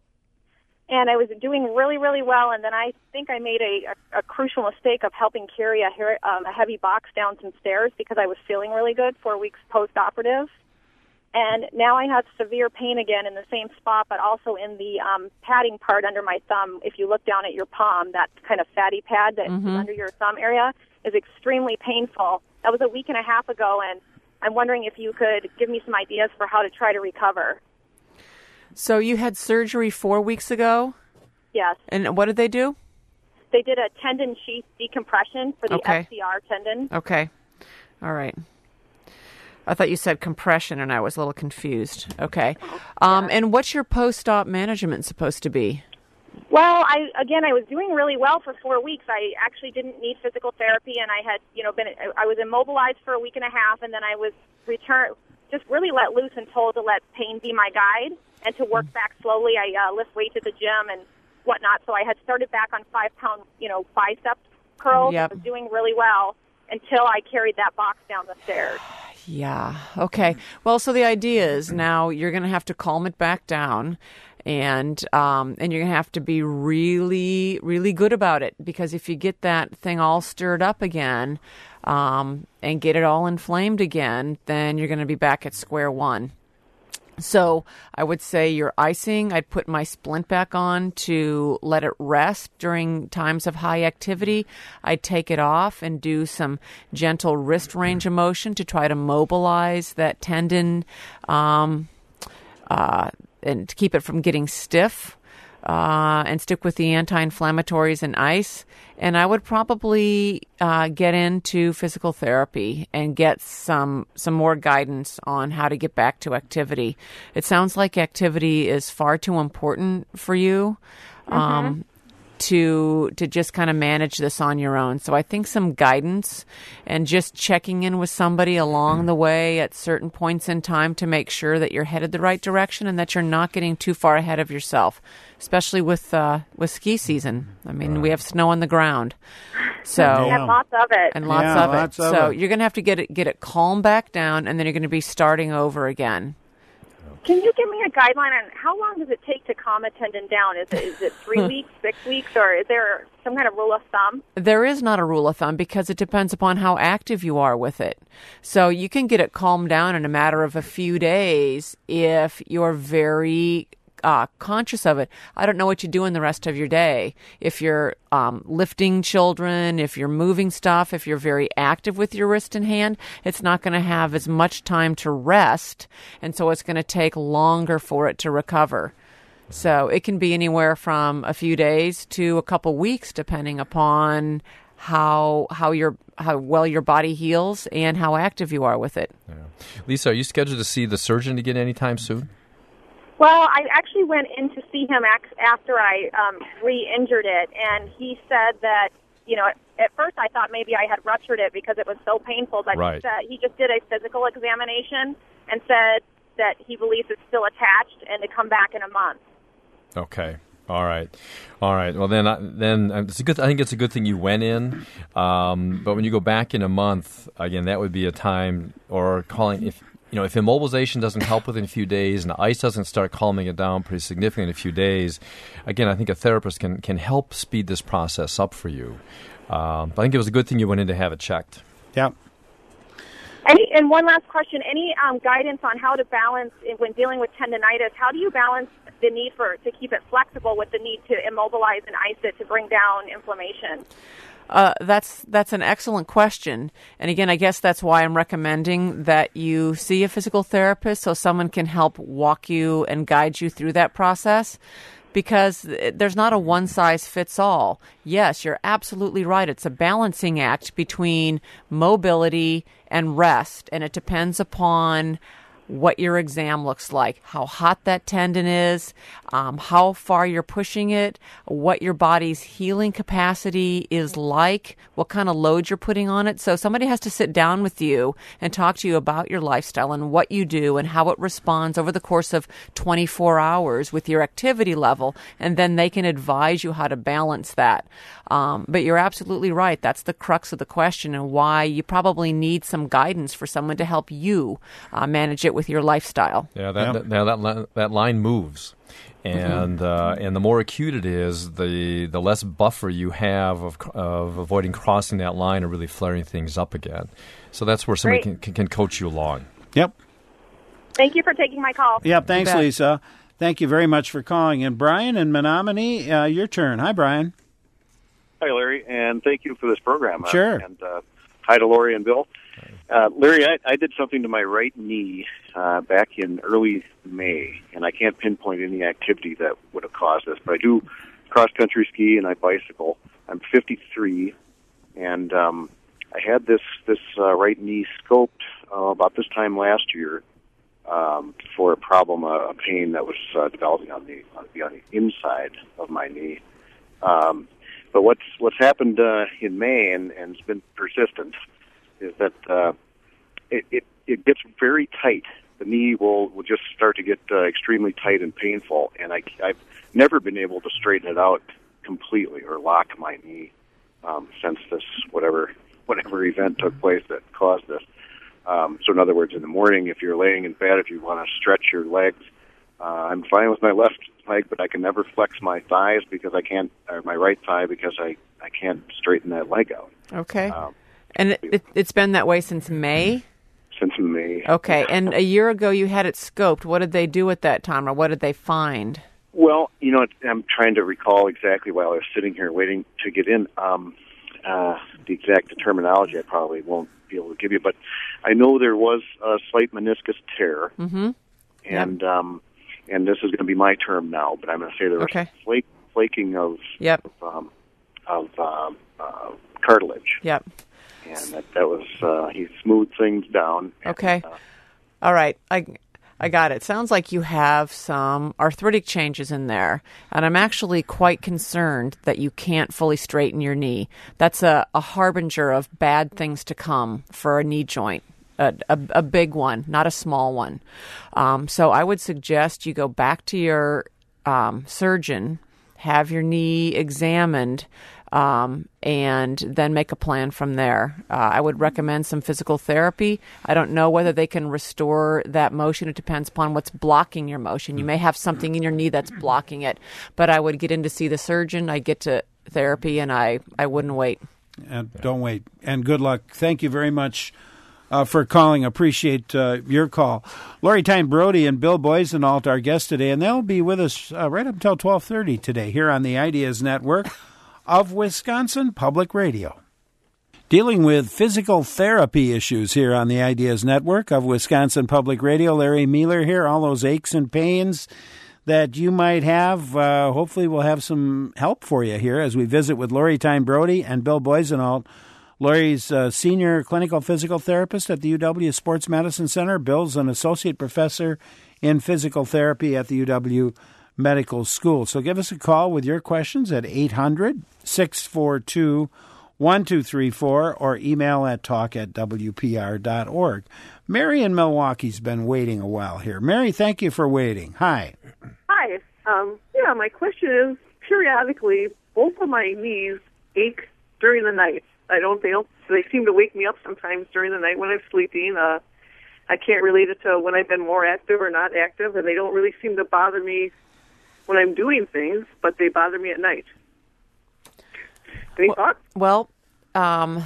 And I was doing really, really well, and then I think I made a, a, a crucial mistake of helping carry a, hair, um, a heavy box down some stairs because I was feeling really good four weeks post-operative. And now I have severe pain again in the same spot, but also in the um, padding part under my thumb. If you look down at your palm, that kind of fatty pad that's Mhm. under your thumb area is extremely painful. That was a week and a half ago, and I'm wondering if you could give me some ideas for how to try to recover. So you had surgery four weeks ago, Yes. and what did they do? They did a tendon sheath decompression for the Okay. F C R tendon. Okay. All right. I thought you said compression, and I was a little confused. Okay. Um, and what's your post-op management supposed to be? Well, I again, I was doing really well for four weeks. I actually didn't need physical therapy, and I had, you know, been I was immobilized for a week and a half, and then I was returned, just really let loose and told to let pain be my guide and to work back slowly. I uh, lift weights at the gym and whatnot. So I had started back on five pound, you know, bicep curls. Yep. I was doing really well until I carried that box down the stairs. Yeah. Okay. Well, so the idea is now you're going to have to calm it back down And um, and you're going to have to be really, really good about it, because if you get that thing all stirred up again um, and get it all inflamed again, then you're going to be back at square one. So I would say your icing, I'd put my splint back on to let it rest during times of high activity. I'd take it off and do some gentle wrist range of motion to try to mobilize that tendon um, uh, and to keep it from getting stiff. Uh, and stick with the anti-inflammatories and ice. And I would probably uh, get into physical therapy and get some some more guidance on how to get back to activity. It sounds like activity is far too important for you um, mm-hmm. to to just kind of manage this on your own. So I think some guidance and just checking in with somebody along the way at certain points in time to make sure that you're headed the right direction and that you're not getting too far ahead of yourself. Especially with uh, with ski season. I mean, right. we have snow on the ground, so and lots of it, and lots yeah, of lots it. Of so it. you're going to have to get it get it calm back down, and then you're going to be starting over again. Can you give me a guideline on how long does it take to calm a tendon down? Is it is it three weeks, six weeks, or is there some kind of rule of thumb? There is not a rule of thumb because it depends upon how active you are with it. So you can get it calmed down in a matter of a few days if you're very Uh, conscious of it. I don't know what you do in the rest of your day. If you're um, lifting children, if you're moving stuff, if you're very active with your wrist and hand, it's not going to have as much time to rest, and so it's going to take longer for it to recover. So it can be anywhere from a few days to a couple weeks, depending upon how how your how well your body heals and how active you are with it. Yeah. Lisa, are you scheduled to see the surgeon again anytime soon? Well, I actually went in to see him after I um, re-injured it, and he said that, you know, at, at first I thought maybe I had ruptured it because it was so painful, but right. he, said, he just did a physical examination and said that he believes it's still attached and to come back in a month. Okay. All right, all right. Well, then, then it's a good. I think it's a good thing you went in. Um, but when you go back in a month, again, that would be a time or calling if. You know, if immobilization doesn't help within a few days and the ice doesn't start calming it down pretty significantly in a few days, again, I think a therapist can, can help speed this process up for you. Um, but I think it was a good thing you went in to have it checked. Yep. Any, and one last question, any um, guidance on how to balance, when dealing with tendinitis, how do you balance the need for to keep it flexible with the need to immobilize and ice it to bring down inflammation? Uh, that's that's an excellent question. And again, I guess that's why I'm recommending that you see a physical therapist so someone can help walk you and guide you through that process. Because there's not a one-size-fits-all. Yes, you're absolutely right. It's a balancing act between mobility and rest, and it depends upon what your exam looks like, how hot that tendon is, um, how far you're pushing it, what your body's healing capacity is like, what kind of load you're putting on it. So somebody has to sit down with you and talk to you about your lifestyle and what you do and how it responds over the course of twenty-four hours with your activity level, and then they can advise you how to balance that. Um, but you're absolutely right. That's the crux of the question and why you probably need some guidance for someone to help you uh, manage it with your lifestyle. Yeah, that Yep. that, that that line moves, and mm-hmm. uh, and the more acute it is, the the less buffer you have of of avoiding crossing that line or really flaring things up again. So that's where somebody can, can can coach you along. Yep. Thank you for taking my call. Yep. Thanks, Lisa. Thank you very much for calling. And Brian in Menominee, uh, your turn. Hi, Brian. Hi, Larry, and thank you for this program. Sure. Uh, and uh, hi to Lori and Bill. Uh, Larry, I, I did something to my right knee uh, back in early May, and I can't pinpoint any activity that would have caused this, but I do cross-country ski and I bicycle. I'm fifty-three, and um, I had this, this uh, right knee scoped uh, about this time last year um, for a problem, uh, a pain that was uh, developing on the, on the on the inside of my knee. Um, but what's what's happened uh, in May, and, and it's been persistent, is that uh, it, it it gets very tight. The knee will, will just start to get uh, extremely tight and painful, and I, I've never been able to straighten it out completely or lock my knee um, since this whatever whatever event took place that caused this. Um, so in other words, in the morning, if you're laying in bed, if you want to stretch your legs, uh, I'm fine with my left leg, but I can never flex my thighs because I can't, or my right thigh because I, I can't straighten that leg out. Okay. Um, and it, it, it's been that way since May? Since May. Okay. And a year ago you had it scoped. What did they do at that time, or what did they find? Well, you know, I'm trying to recall exactly while I was sitting here waiting to get in. Um, uh, the exact terminology I probably won't be able to give you, but I know there was a slight meniscus tear, mm-hmm. and yep. um, and this is going to be my term now, but I'm going to say there was okay. flake, flaking of yep. of, um, of uh, uh, cartilage. Yep. And that, that was uh, he smoothed things down. Okay. And, uh, all right. I. I got it. Sounds like you have some arthritic changes in there, and I'm actually quite concerned that you can't fully straighten your knee. That's a, a harbinger of bad things to come for a knee joint, a, a, a big one, not a small one. Um, so I would suggest you go back to your um, surgeon, have your knee examined, Um, and then make a plan from there. Uh, I would recommend some physical therapy. I don't know whether they can restore that motion. It depends upon what's blocking your motion. You may have something in your knee that's blocking it, but I would get in to see the surgeon. I'd get to therapy, and I, I wouldn't wait. And don't wait. And good luck. Thank you very much uh, for calling. Appreciate uh, your call. Lori Tyne Brody and Bill Boysenalt, our guests today, and they'll be with us uh, right up until twelve thirty today here on the Ideas Network of Wisconsin Public Radio. Dealing with physical therapy issues here on the Ideas Network of Wisconsin Public Radio. Larry Mealer here. All those aches and pains that you might have, uh, hopefully we'll have some help for you here as we visit with Lori Tyne Brody and Bill Boysenalt. Lori's a senior clinical physical therapist at the U W Sports Medicine Center. Bill's an associate professor in physical therapy at the U W Medical School. So give us a call with your questions at eight hundred, six four two, one two three four or email at talk at w p r dot org. Mary in Milwaukee's been waiting a while here. Mary, thank you for waiting. Hi. Hi. Um, yeah, my question is, periodically, both of my knees ache during the night. I don't, they don't, they seem to wake me up sometimes during the night when I'm sleeping. Uh, I can't relate it to when I've been more active or not active, and they don't really seem to bother me when I'm doing things, but they bother me at night. Any well, thoughts? Well, um,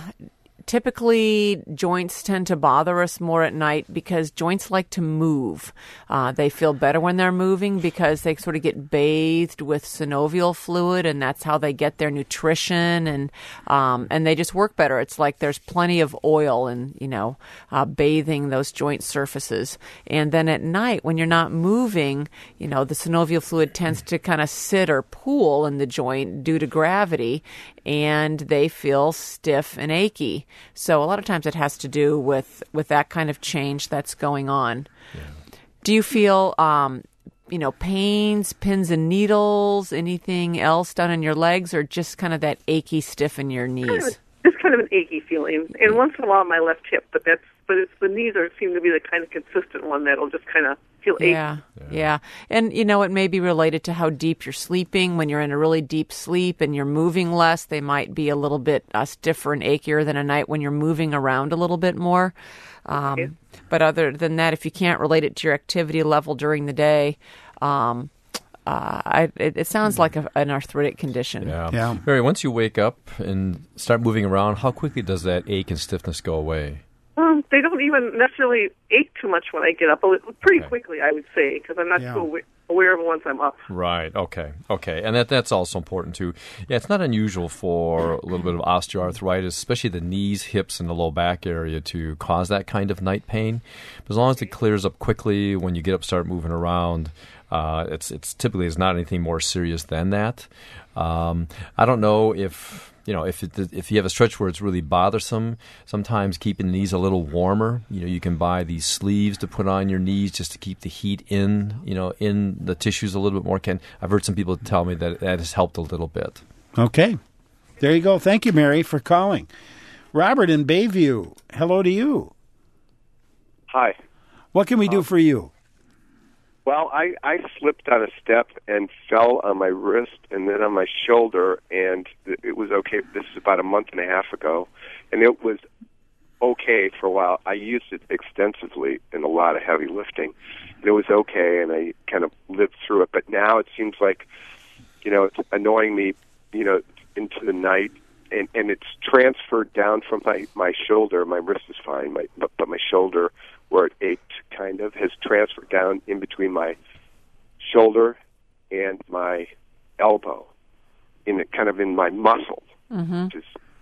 typically joints tend to bother us more at night because joints like to move. Uh, they feel better when they're moving because they sort of get bathed with synovial fluid, and that's how they get their nutrition, and um, and they just work better. It's like there's plenty of oil and, you know, uh, bathing those joint surfaces. And then at night, when you're not moving, you know, the synovial fluid tends to kind of sit or pool in the joint due to gravity, and they feel stiff and achy. So a lot of times it has to do with, with that kind of change that's going on. Yeah. Do you feel, um, you know, pains, pins and needles, anything else done in your legs, or just kind of that achy, stiff in your knees? Kind of, just kind of an achy feeling. And once in a while my left hip, but that's but it's the knees are seem to be the kind of consistent one that'll just kind of feel achy. Yeah, yeah. And, you know, it may be related to how deep you're sleeping. When you're in a really deep sleep and you're moving less, they might be a little bit uh, stiffer and achier than a night when you're moving around a little bit more. Um, okay. But other than that, if you can't relate it to your activity level during the day, um, uh, I, it, it sounds like a, an arthritic condition. Yeah. yeah. Mary, once you wake up and start moving around, how quickly does that ache and stiffness go away? Um, they don't even necessarily ache too much when I get up. Pretty okay. quickly, I would say, because I'm not yeah. so aware of it once I'm up. Right. Okay. Okay. And that that's also important, too. Yeah, it's not unusual for a little bit of osteoarthritis, especially the knees, hips, and the low back area to cause that kind of night pain. But as long as it clears up quickly when you get up, start moving around, uh, it's it's typically is not anything more serious than that. Um, I don't know if... You know, if it, if you have a stretch where it's really bothersome, sometimes keeping the knees a little warmer. You know, you can buy these sleeves to put on your knees just to keep the heat in, you know, in the tissues a little bit more. Can I've heard some people tell me that that has helped a little bit. Okay. There you go. Thank you, Mary, for calling. Robert in Bayview, hello to you. Hi. What can we do for you? Well, I, I slipped on a step and fell on my wrist and then on my shoulder, and it was okay. This is about a month and a half ago, and it was okay for a while. I used it extensively in a lot of heavy lifting. It was okay, and I kind of lived through it. But now it seems like, you know, it's annoying me, you know, into the night, and, and it's transferred down from my, my shoulder. My wrist is fine, my, but, but my shoulder, where it ached, kind of, has transferred down in between my shoulder and my elbow, in it, kind of in my muscle. Mm-hmm. Which is,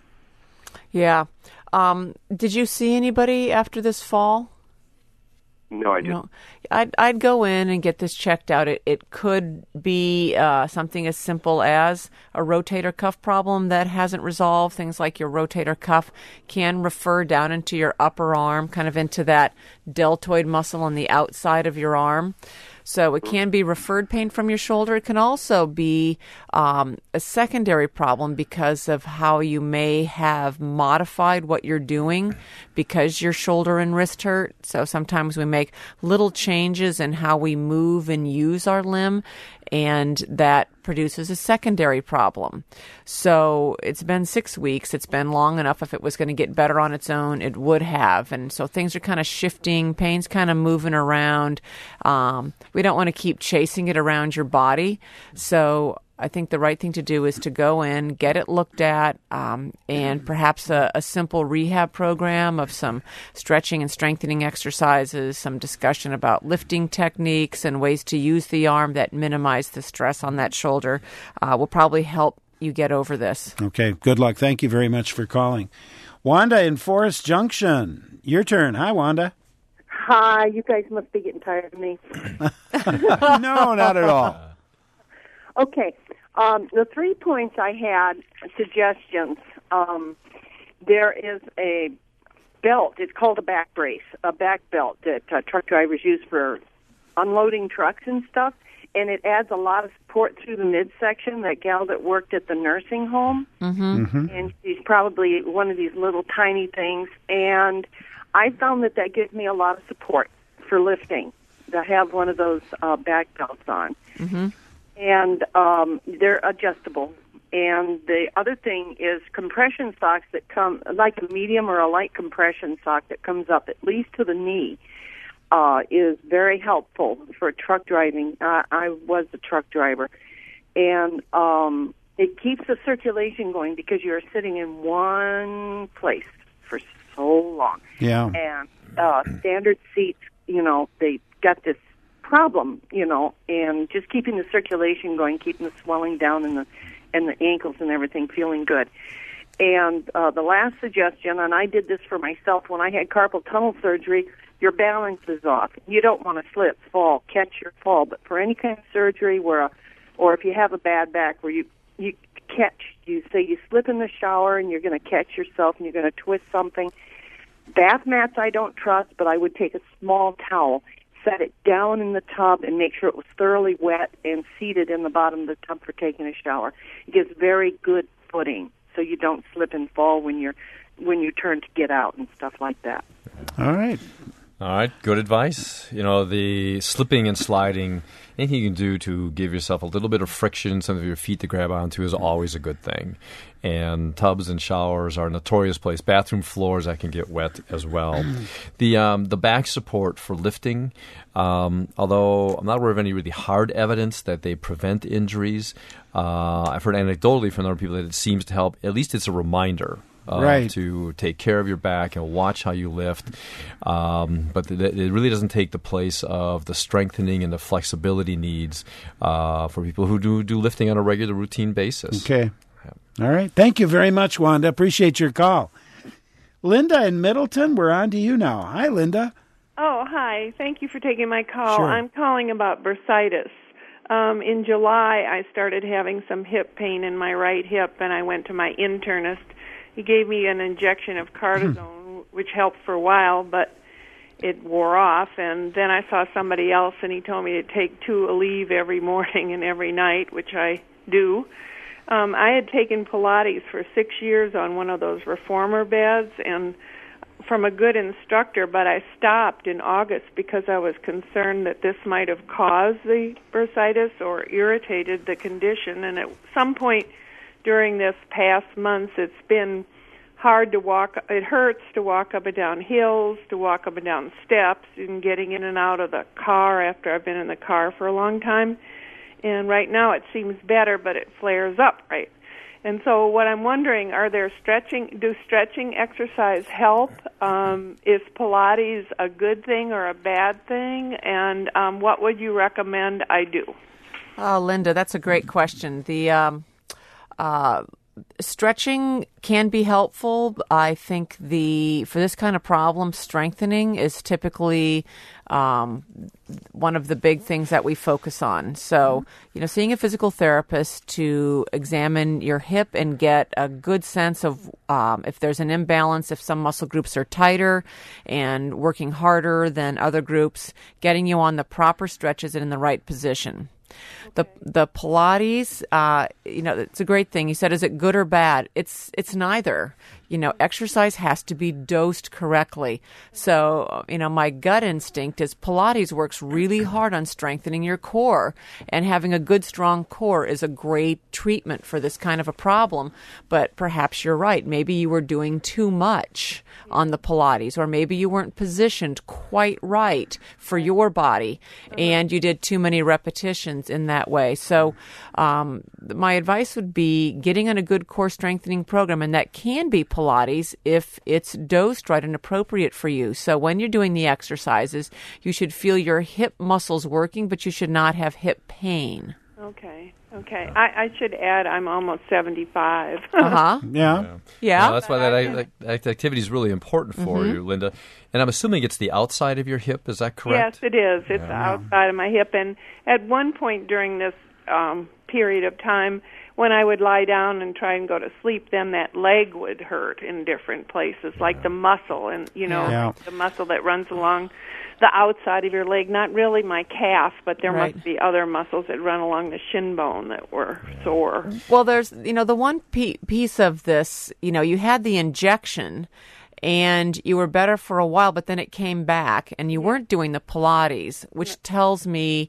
yeah. Um, did you see anybody after this fall? No, I didn't. No. I'd, I'd go in and get this checked out. It, it could be uh, something as simple as a rotator cuff problem that hasn't resolved. Things like your rotator cuff can refer down into your upper arm, kind of into that deltoid muscle on the outside of your arm. So it can be referred pain from your shoulder. It can also be um, a secondary problem because of how you may have modified what you're doing because your shoulder and wrist hurt. So sometimes we make little changes in how we move and use our limb, and that produces a secondary problem. So it's been six weeks. It's been long enough. If it was going to get better on its own, it would have. And so things are kind of shifting. Pain's kind of moving around. Um, we don't want to keep chasing it around your body. So I think the right thing to do is to go in, get it looked at, um, and perhaps a, a simple rehab program of some stretching and strengthening exercises, some discussion about lifting techniques and ways to use the arm that minimize the stress on that shoulder uh, will probably help you get over this. Okay, good luck. Thank you very much for calling. Wanda in Forest Junction, your turn. Hi, Wanda. Hi, you guys must be getting tired of me. No, not at all. Okay, um, the three points I had, suggestions. Um, there is a belt. It's called a back brace, a back belt that uh, truck drivers use for unloading trucks and stuff, and it adds a lot of support through the midsection. That gal that worked at the nursing home, mm-hmm. Mm-hmm. and she's probably one of these little tiny things, and I found that that gives me a lot of support for lifting, to have one of those uh, back belts on. Mm-hmm. And um, they're adjustable. And the other thing is compression socks that come, like a medium or a light compression sock that comes up at least to the knee, uh, is very helpful for truck driving. Uh, I was a truck driver. And um, it keeps the circulation going because you're sitting in one place for so long. Yeah. And uh, standard seats, you know, they got this problem, you know, and just keeping the circulation going, keeping the swelling down in the and the ankles and everything feeling good. And uh, the last suggestion, and I did this for myself when I had carpal tunnel surgery, your balance is off. You don't want to slip, fall, catch your fall. But for any kind of surgery where, a, or if you have a bad back where you you catch, you say you slip in the shower and you're going to catch yourself and you're going to twist something. Bath mats I don't trust, but I would take a small towel, set it down in the tub, and make sure it was thoroughly wet and seated in the bottom of the tub for taking a shower. It gives very good footing, so you don't slip and fall when you're when you turn to get out and stuff like that. All right. All right, good advice. You know, the slipping and sliding, anything you can do to give yourself a little bit of friction, some of your feet to grab onto is always a good thing. And tubs and showers are a notorious place. Bathroom floors that can get wet as well. the um, the back support for lifting, um, although I'm not aware of any really hard evidence that they prevent injuries, uh, I've heard anecdotally from other people that it seems to help. At least it's a reminder. Uh, right. To take care of your back and watch how you lift. Um, but th- it really doesn't take the place of the strengthening and the flexibility needs uh, for people who do, do lifting on a regular routine basis. Okay. All right. Thank you very much, Wanda. Appreciate your call. Linda in Middleton, we're on to you now. Hi, Linda. Oh, hi. Thank you for taking my call. Sure. I'm calling about bursitis. Um, in July, I started having some hip pain in my right hip, and I went to my internist. He gave me an injection of cortisone, which helped for a while, but it wore off. And then I saw somebody else, and he told me to take two Aleve every morning and every night, which I do. Um, I had taken Pilates for six years on one of those reformer beds, and from a good instructor, but I stopped in August because I was concerned that this might have caused the bursitis or irritated the condition. And at some point during this past month, it's been hard to walk. It hurts to walk up and down hills, to walk up and down steps, and getting in and out of the car after I've been in the car for a long time. And right now it seems better, but it flares up, right? And so what I'm wondering, are there stretching, do stretching exercise help? Um, is Pilates a good thing or a bad thing? And um, what would you recommend I do? Oh, Linda, that's a great question. The um, uh, stretching can be helpful. I think the for this kind of problem, strengthening is typically um, one of the big things that we focus on. So, you know, seeing a physical therapist to examine your hip and get a good sense of um, if there's an imbalance, if some muscle groups are tighter and working harder than other groups, getting you on the proper stretches and in the right position. The the Pilates, uh, you know, it's a great thing. You said, is it good or bad? It's it's neither. You know, exercise has to be dosed correctly. So, you know, my gut instinct is Pilates works really hard on strengthening your core, and having a good, strong core is a great treatment for this kind of a problem. But perhaps you're right. Maybe you were doing too much on the Pilates, or maybe you weren't positioned quite right for your body, and you did too many repetitions in that way. So um, my advice would be getting on a good core strengthening program, and that can be Pilates if it's dosed right and appropriate for you. So when you're doing the exercises, you should feel your hip muscles working, but you should not have hip pain. Okay. Okay. I, I should add I'm almost seventy-five. Uh-huh. Yeah. Yeah. No, that's why that, that activity is really important for Mhm. you, Linda. And I'm assuming it's the outside of your hip. Is that correct? Yes, it is. It's Yeah. outside of my hip. And at one point during this um, period of time, when I would lie down and try and go to sleep, then that leg would hurt in different places, like the muscle, and you know, Yeah. the muscle that runs along the outside of your leg. Not really my calf, but there Right. must be other muscles that run along the shin bone that were sore. Well, there's, you know, the one pe- piece of this, you know, you had the injection and you were better for a while, but then it came back and you weren't doing the Pilates, which tells me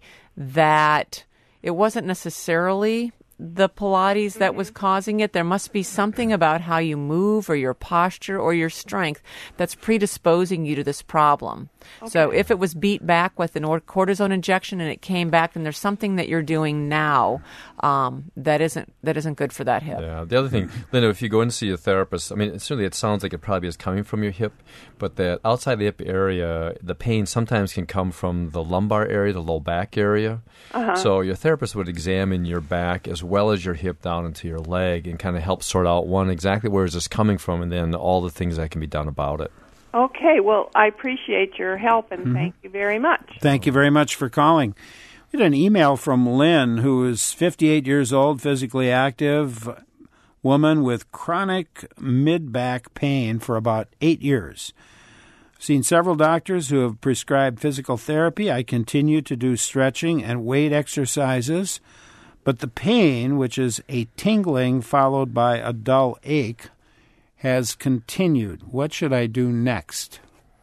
that it wasn't necessarily the Pilates that was causing it. There must be something about how you move or your posture or your strength that's predisposing you to this problem. So if it was beat back with an or- cortisone injection and it came back, then there's something that you're doing now um, that isn't that isn't good for that hip. Yeah. The other thing, Linda, if you go in to see a therapist, I mean, certainly it sounds like it probably is coming from your hip, but that outside the hip area, the pain sometimes can come from the lumbar area, the low back area. Uh-huh. So your therapist would examine your back as well as your hip down into your leg and kind of help sort out, one, exactly where is this coming from, and then all the things that can be done about it. Okay, well, I appreciate your help, and Mhm. thank you very much. Thank you very much for calling. We had an email from Lynn, who is fifty-eight years old, physically active, woman with chronic mid-back pain for about eight years. I've seen several doctors who have prescribed physical therapy. I continue to do stretching and weight exercises, but the pain, which is a tingling followed by a dull ache, has continued. What should I do next?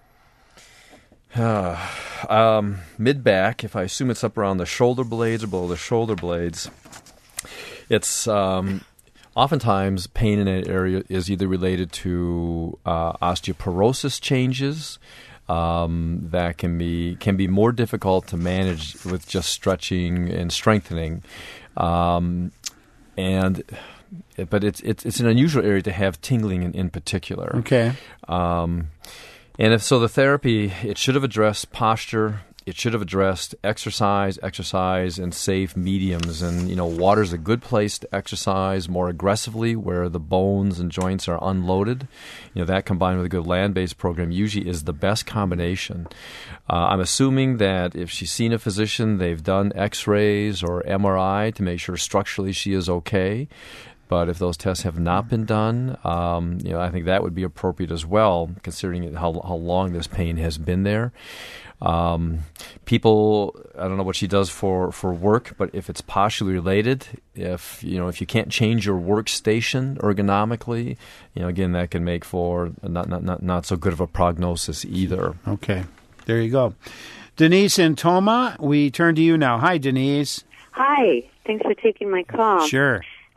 Uh, um, mid-back, if I assume it's up around the shoulder blades or below the shoulder blades, it's um, oftentimes pain in that area is either related to uh, osteoporosis changes um, that can be can be more difficult to manage with just stretching and strengthening, um, and but it's it's it's an unusual area to have tingling in, in particular. Okay. Um, and if so, the therapy, it should have addressed posture. It should have addressed exercise, exercise, and safe mediums. And, you know, water's a good place to exercise more aggressively where the bones and joints are unloaded. You know, that combined with a good land-based program usually is the best combination. Uh, I'm assuming that if she's seen a physician, they've done x-rays or M R I to make sure structurally she is okay. But if those tests have not been done, um, you know, I think that would be appropriate as well, considering how how long this pain has been there. Um, people, I don't know what she does for, for work, but if it's posturally related, if you know if you can't change your workstation ergonomically, you know, again, that can make for not not not, not so good of a prognosis either. Okay, there you go. Denise in Toma, we turn to you now. Hi, Denise. Hi. Thanks for taking my call. Sure.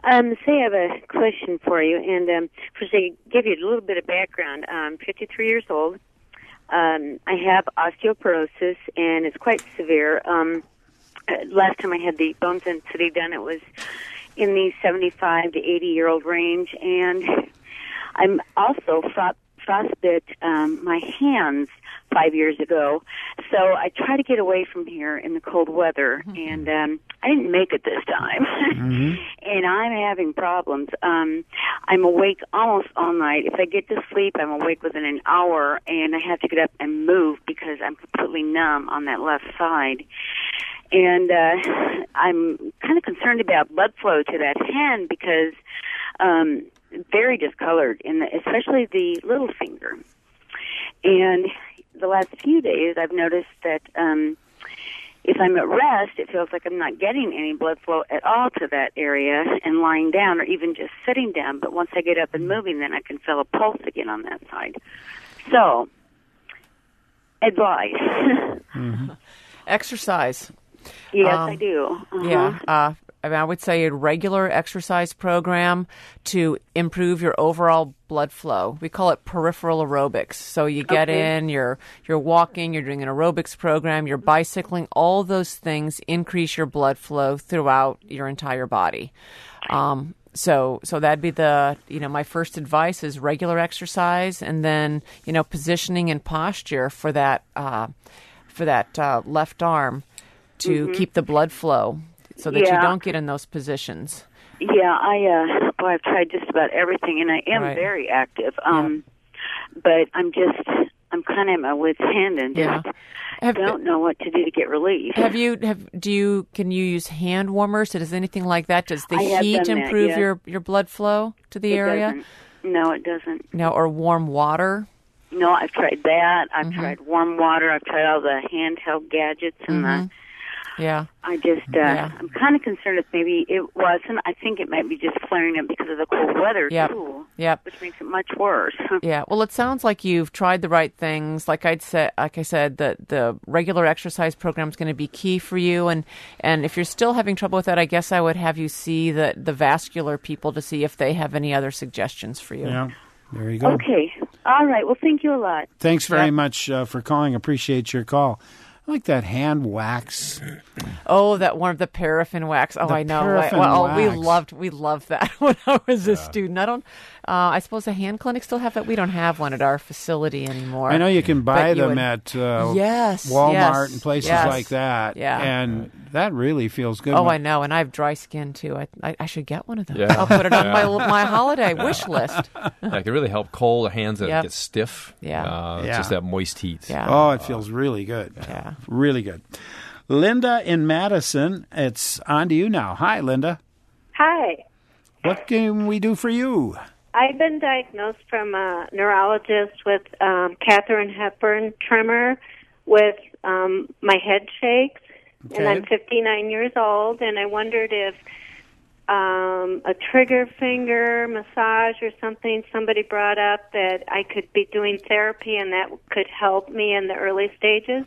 Um, say I have a question for you, and um, first I give you a little bit of background. I'm fifty-three years old. Um, I have osteoporosis, and it's quite severe. Um, last time I had the bone density done, it was in the seventy-five to eighty year old range, and I'm also fro- frostbit um, my hands five years ago. So I try to get away from here in the cold weather, mm-hmm. and um, I didn't make it this time. mm-hmm. And I'm having problems. Um, I'm awake almost all night. If I get to sleep, I'm awake within an hour, and I have to get up and move because I'm completely numb on that left side. And uh, I'm kind of concerned about blood flow to that hand because um, very discolored, in the, especially the little finger. And the last few days, I've noticed that um, if I'm at rest, it feels like I'm not getting any blood flow at all to that area and lying down or even just sitting down. But once I get up and moving, then I can feel a pulse again on that side. So, advice. mm-hmm. Exercise. Yes, um, I do. Uh-huh. Yeah. Uh, I mean, I would say a regular exercise program to improve your overall blood flow. We call it peripheral aerobics. So you get okay. in, you're you're walking, you're doing an aerobics program, you're bicycling. All those things increase your blood flow throughout your entire body. Um, so so that'd be the you know my first advice is regular exercise, and then you know positioning and posture for that uh, for that uh, left arm to mm-hmm. keep the blood flow. So that yeah. you don't get in those positions. Yeah, I uh, well, I've tried just about everything, and I am right. very active. Um, yeah. But I'm just, I'm kind of at my wit's end, and yeah. just have, don't know what to do to get relief. Have you have do you can you use hand warmers? Does anything like that? Does the I heat improve that, yes. your your blood flow to the it area? Doesn't. No, it doesn't. No, or warm water. No, I've tried that. I've mm-hmm. tried warm water. I've tried all the handheld gadgets and mm-hmm. the. Yeah. I just, uh, yeah. I'm kind of concerned if maybe it wasn't. I think it might be just flaring up because of the cold weather, yep. too. Yep. Which makes it much worse. Yeah. Well, it sounds like you've tried the right things. Like I'd said, like I said, the, the regular exercise program is going to be key for you. And, and if you're still having trouble with that, I guess I would have you see the, the vascular people to see if they have any other suggestions for you. Yeah. There you go. Okay. All right. Well, thank you a lot. Thanks very yep. much uh, for calling. Appreciate your call. I like that hand wax. Oh, that one of the paraffin wax. Oh, the I know. Paraffin I, well, wax. we loved we loved that when I was yeah. a student. I don't. Uh, I suppose the hand clinic still have that. We don't have one at our facility anymore. I know you can buy you them would, at uh, yes, Walmart yes, and places yes, like that. Yeah. And that really feels good. Oh, I know. And I have dry skin too. I I, I should get one of those. Yeah. I'll put it on yeah. my my holiday wish list. Yeah, it can really help cold hands that yep. get stiff. Yeah. Uh, yeah. Just that moist heat. Yeah. Oh, it feels really good. Yeah. Really good. Linda in Madison, it's on to you now. Hi, Linda. Hi. What can we do for you? I've been diagnosed from a neurologist with um, Katharine Hepburn tremor with um, my head shakes, okay. and I'm fifty-nine years old, and I wondered if um, a trigger finger massage or something somebody brought up that I could be doing therapy and that could help me in the early stages.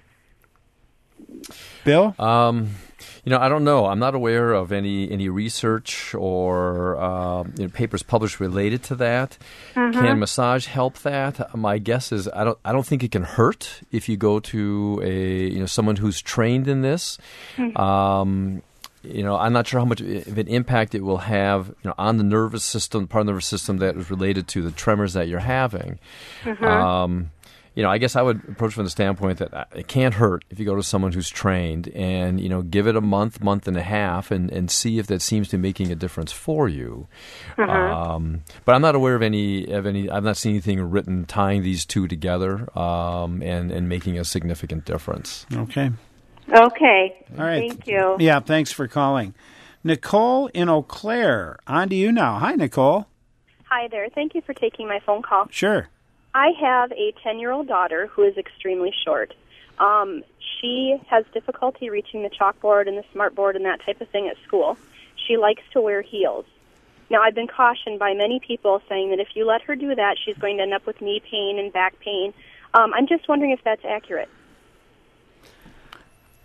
Bill? Um, you know, I don't know. I'm not aware of any, any research or uh, you know, papers published related to that. Uh-huh. Can massage help that? My guess is I don't. I don't think it can hurt if you go to a you know someone who's trained in this. Mm-hmm. Um, you know, I'm not sure how much of an impact it will have, you know, on the nervous system, part of the nervous system that is related to the tremors that you're having. Uh-huh. Um, You know, I guess I would approach from the standpoint that it can't hurt if you go to someone who's trained and, you know, give it a month, month and a half and, and see if that seems to be making a difference for you. Uh-huh. Um, but I'm not aware of any, of any, I've not seen anything written tying these two together um, and, and making a significant difference. Okay. Okay. All right. Thank you. Yeah, thanks for calling. Nicole in Eau Claire, on to you now. Hi, Nicole. Hi there. Thank you for taking my phone call. Sure. I have a ten-year-old daughter who is extremely short. Um, she has difficulty reaching the chalkboard and the smartboard and that type of thing at school. She likes to wear heels. Now, I've been cautioned by many people saying that if you let her do that, she's going to end up with knee pain and back pain. Um, I'm just wondering if that's accurate.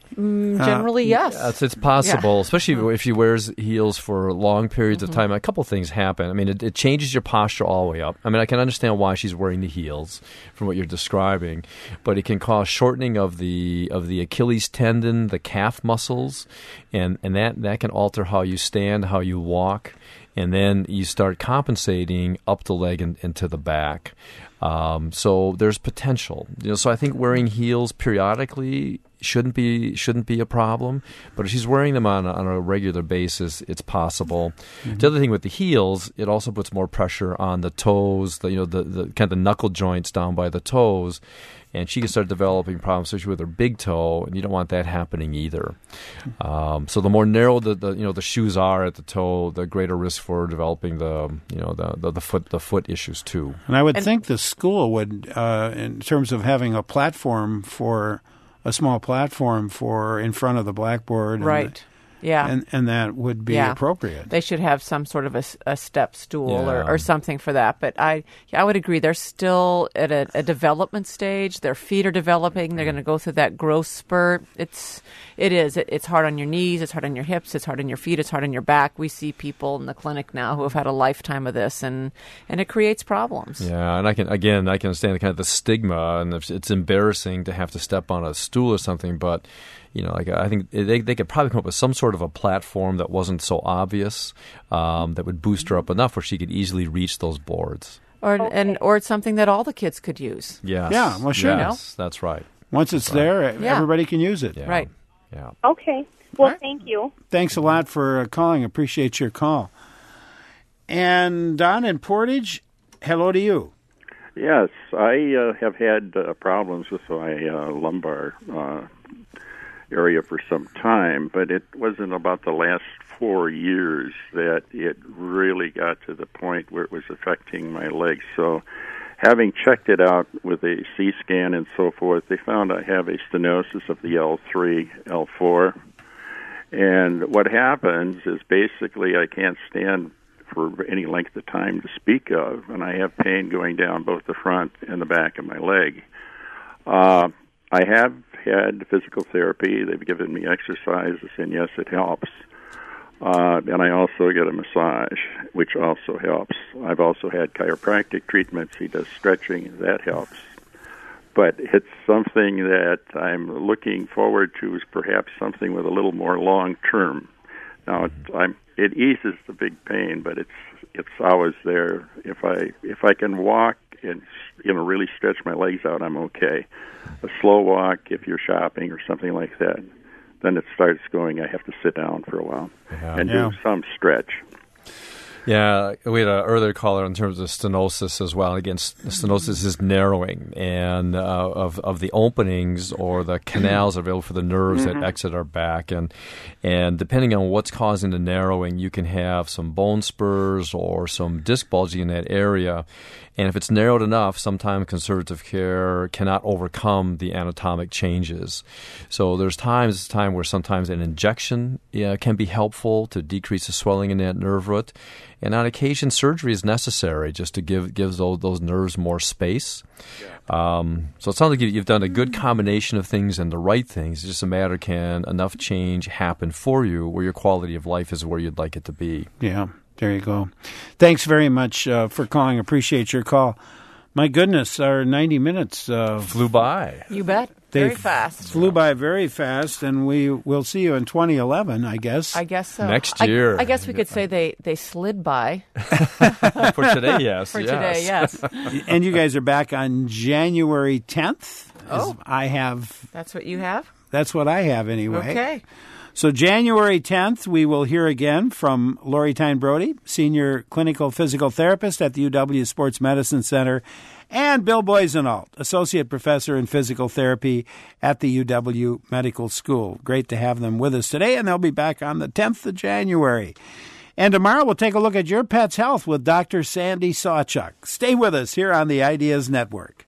Mm, generally, yes. Yes, it's possible, Yeah. especially if she wears heels for long periods Mm-hmm. of time. A couple things happen. I mean, it, it changes your posture all the way up. I mean, I can understand why she's wearing the heels from what you're describing, but it can cause shortening of the of the Achilles tendon, the calf muscles, and, and that, that can alter how you stand, how you walk, and then you start compensating up the leg and into the back. Um, so there's potential. You know, so I think wearing heels periodically shouldn't be shouldn't be a problem, but if she's wearing them on a, on a regular basis, it's possible. Mm-hmm. The other thing with the heels, it also puts more pressure on the toes, the you know the, the kind of the knuckle joints down by the toes, and she can start developing problems, especially with her big toe, and you don't want that happening either. Um, so the more narrow the, the you know the shoes are at the toe, the greater risk for developing the you know the the, the foot the foot issues too. And I would and, think the school would, uh, in terms of having a platform for. a small platform for in front of the blackboard. Right. The, yeah. And, and that would be yeah. appropriate. They should have some sort of a, a step stool yeah. or, or something for that. But I yeah, I would agree. They're still at a, a development stage. Their feet are developing. They're going to go through that growth spurt. It's, it is. It, it's hard on your knees. It's hard on your hips. It's hard on your feet. It's hard on your back. We see people in the clinic now who have had a lifetime of this, and, and it creates problems. Yeah, and I can, again, I can understand the kind of the stigma, and it's embarrassing to have to step on a stool or something, but you know, like I think they they could probably come up with some sort of a platform that wasn't so obvious, um, that would boost her up enough where she could easily reach those boards. Or okay. and or it's something that all the kids could use. Yes. Yeah, well, sure. Yes, that's right. Once it's that's right. there, yeah. everybody can use it. Yeah. Right. Yeah. Okay. Well, right. thank you. Thanks a lot for uh, calling. Appreciate your call. And Don in Portage, hello to you. Yes, I uh, have had uh, problems with my uh, lumbar uh, area for some time, but it wasn't about the last four years that it really got to the point where it was affecting my legs. So having checked it out with a C scan and so forth, they found I have a stenosis of the L three, L four. And what happens is basically I can't stand for any length of time to speak of, and I have pain going down both the front and the back of my leg. Uh, I have had physical therapy. They've given me exercises, and yes, it helps. Uh, and I also get a massage, which also helps. I've also had chiropractic treatments. He does stretching. That helps. But it's something that I'm looking forward to is perhaps something with a little more long-term. Now, it, I'm, it eases the big pain, but it's it's always there. If I if I can walk and you know really stretch my legs out, I'm okay. A slow walk, if you're shopping or something like that, then it starts going. I have to sit down for a while yeah. and yeah. do some stretch. Yeah, we had an earlier caller in terms of stenosis as well. Again, stenosis is narrowing and uh, of of the openings or the canals available for the nerves mm-hmm. that exit our back, and and depending on what's causing the narrowing, you can have some bone spurs or some disc bulging in that area. And if it's narrowed enough, sometimes conservative care cannot overcome the anatomic changes. So there's times time where sometimes an injection yeah, can be helpful to decrease the swelling in that nerve root. And on occasion, surgery is necessary just to give gives those, those nerves more space. Yeah. Um, so it sounds like you've done a good combination of things and the right things. It's just a matter, can enough change happen for you where your quality of life is where you'd like it to be? Yeah. There you go. Thanks very much uh, for calling. Appreciate your call. My goodness, our ninety minutes uh, flew by. You bet. They very fast. Flew by very fast, and we will see you in twenty eleven, I guess. I guess so. Next year. I, I guess we could say they, they slid by. For today, yes. For yes. today, yes. And you guys are back on January tenth. Oh. I have. That's what you have? That's what I have anyway. Okay. So January tenth, we will hear again from Lori Tyne Brody, Senior Clinical Physical Therapist at the U W Sports Medicine Center, and Bill Boisenalt, Associate Professor in Physical Therapy at the U W Medical School. Great to have them with us today, and they'll be back on the tenth of January. And tomorrow we'll take a look at your pet's health with Doctor Sandy Sawchuk. Stay with us here on the Ideas Network.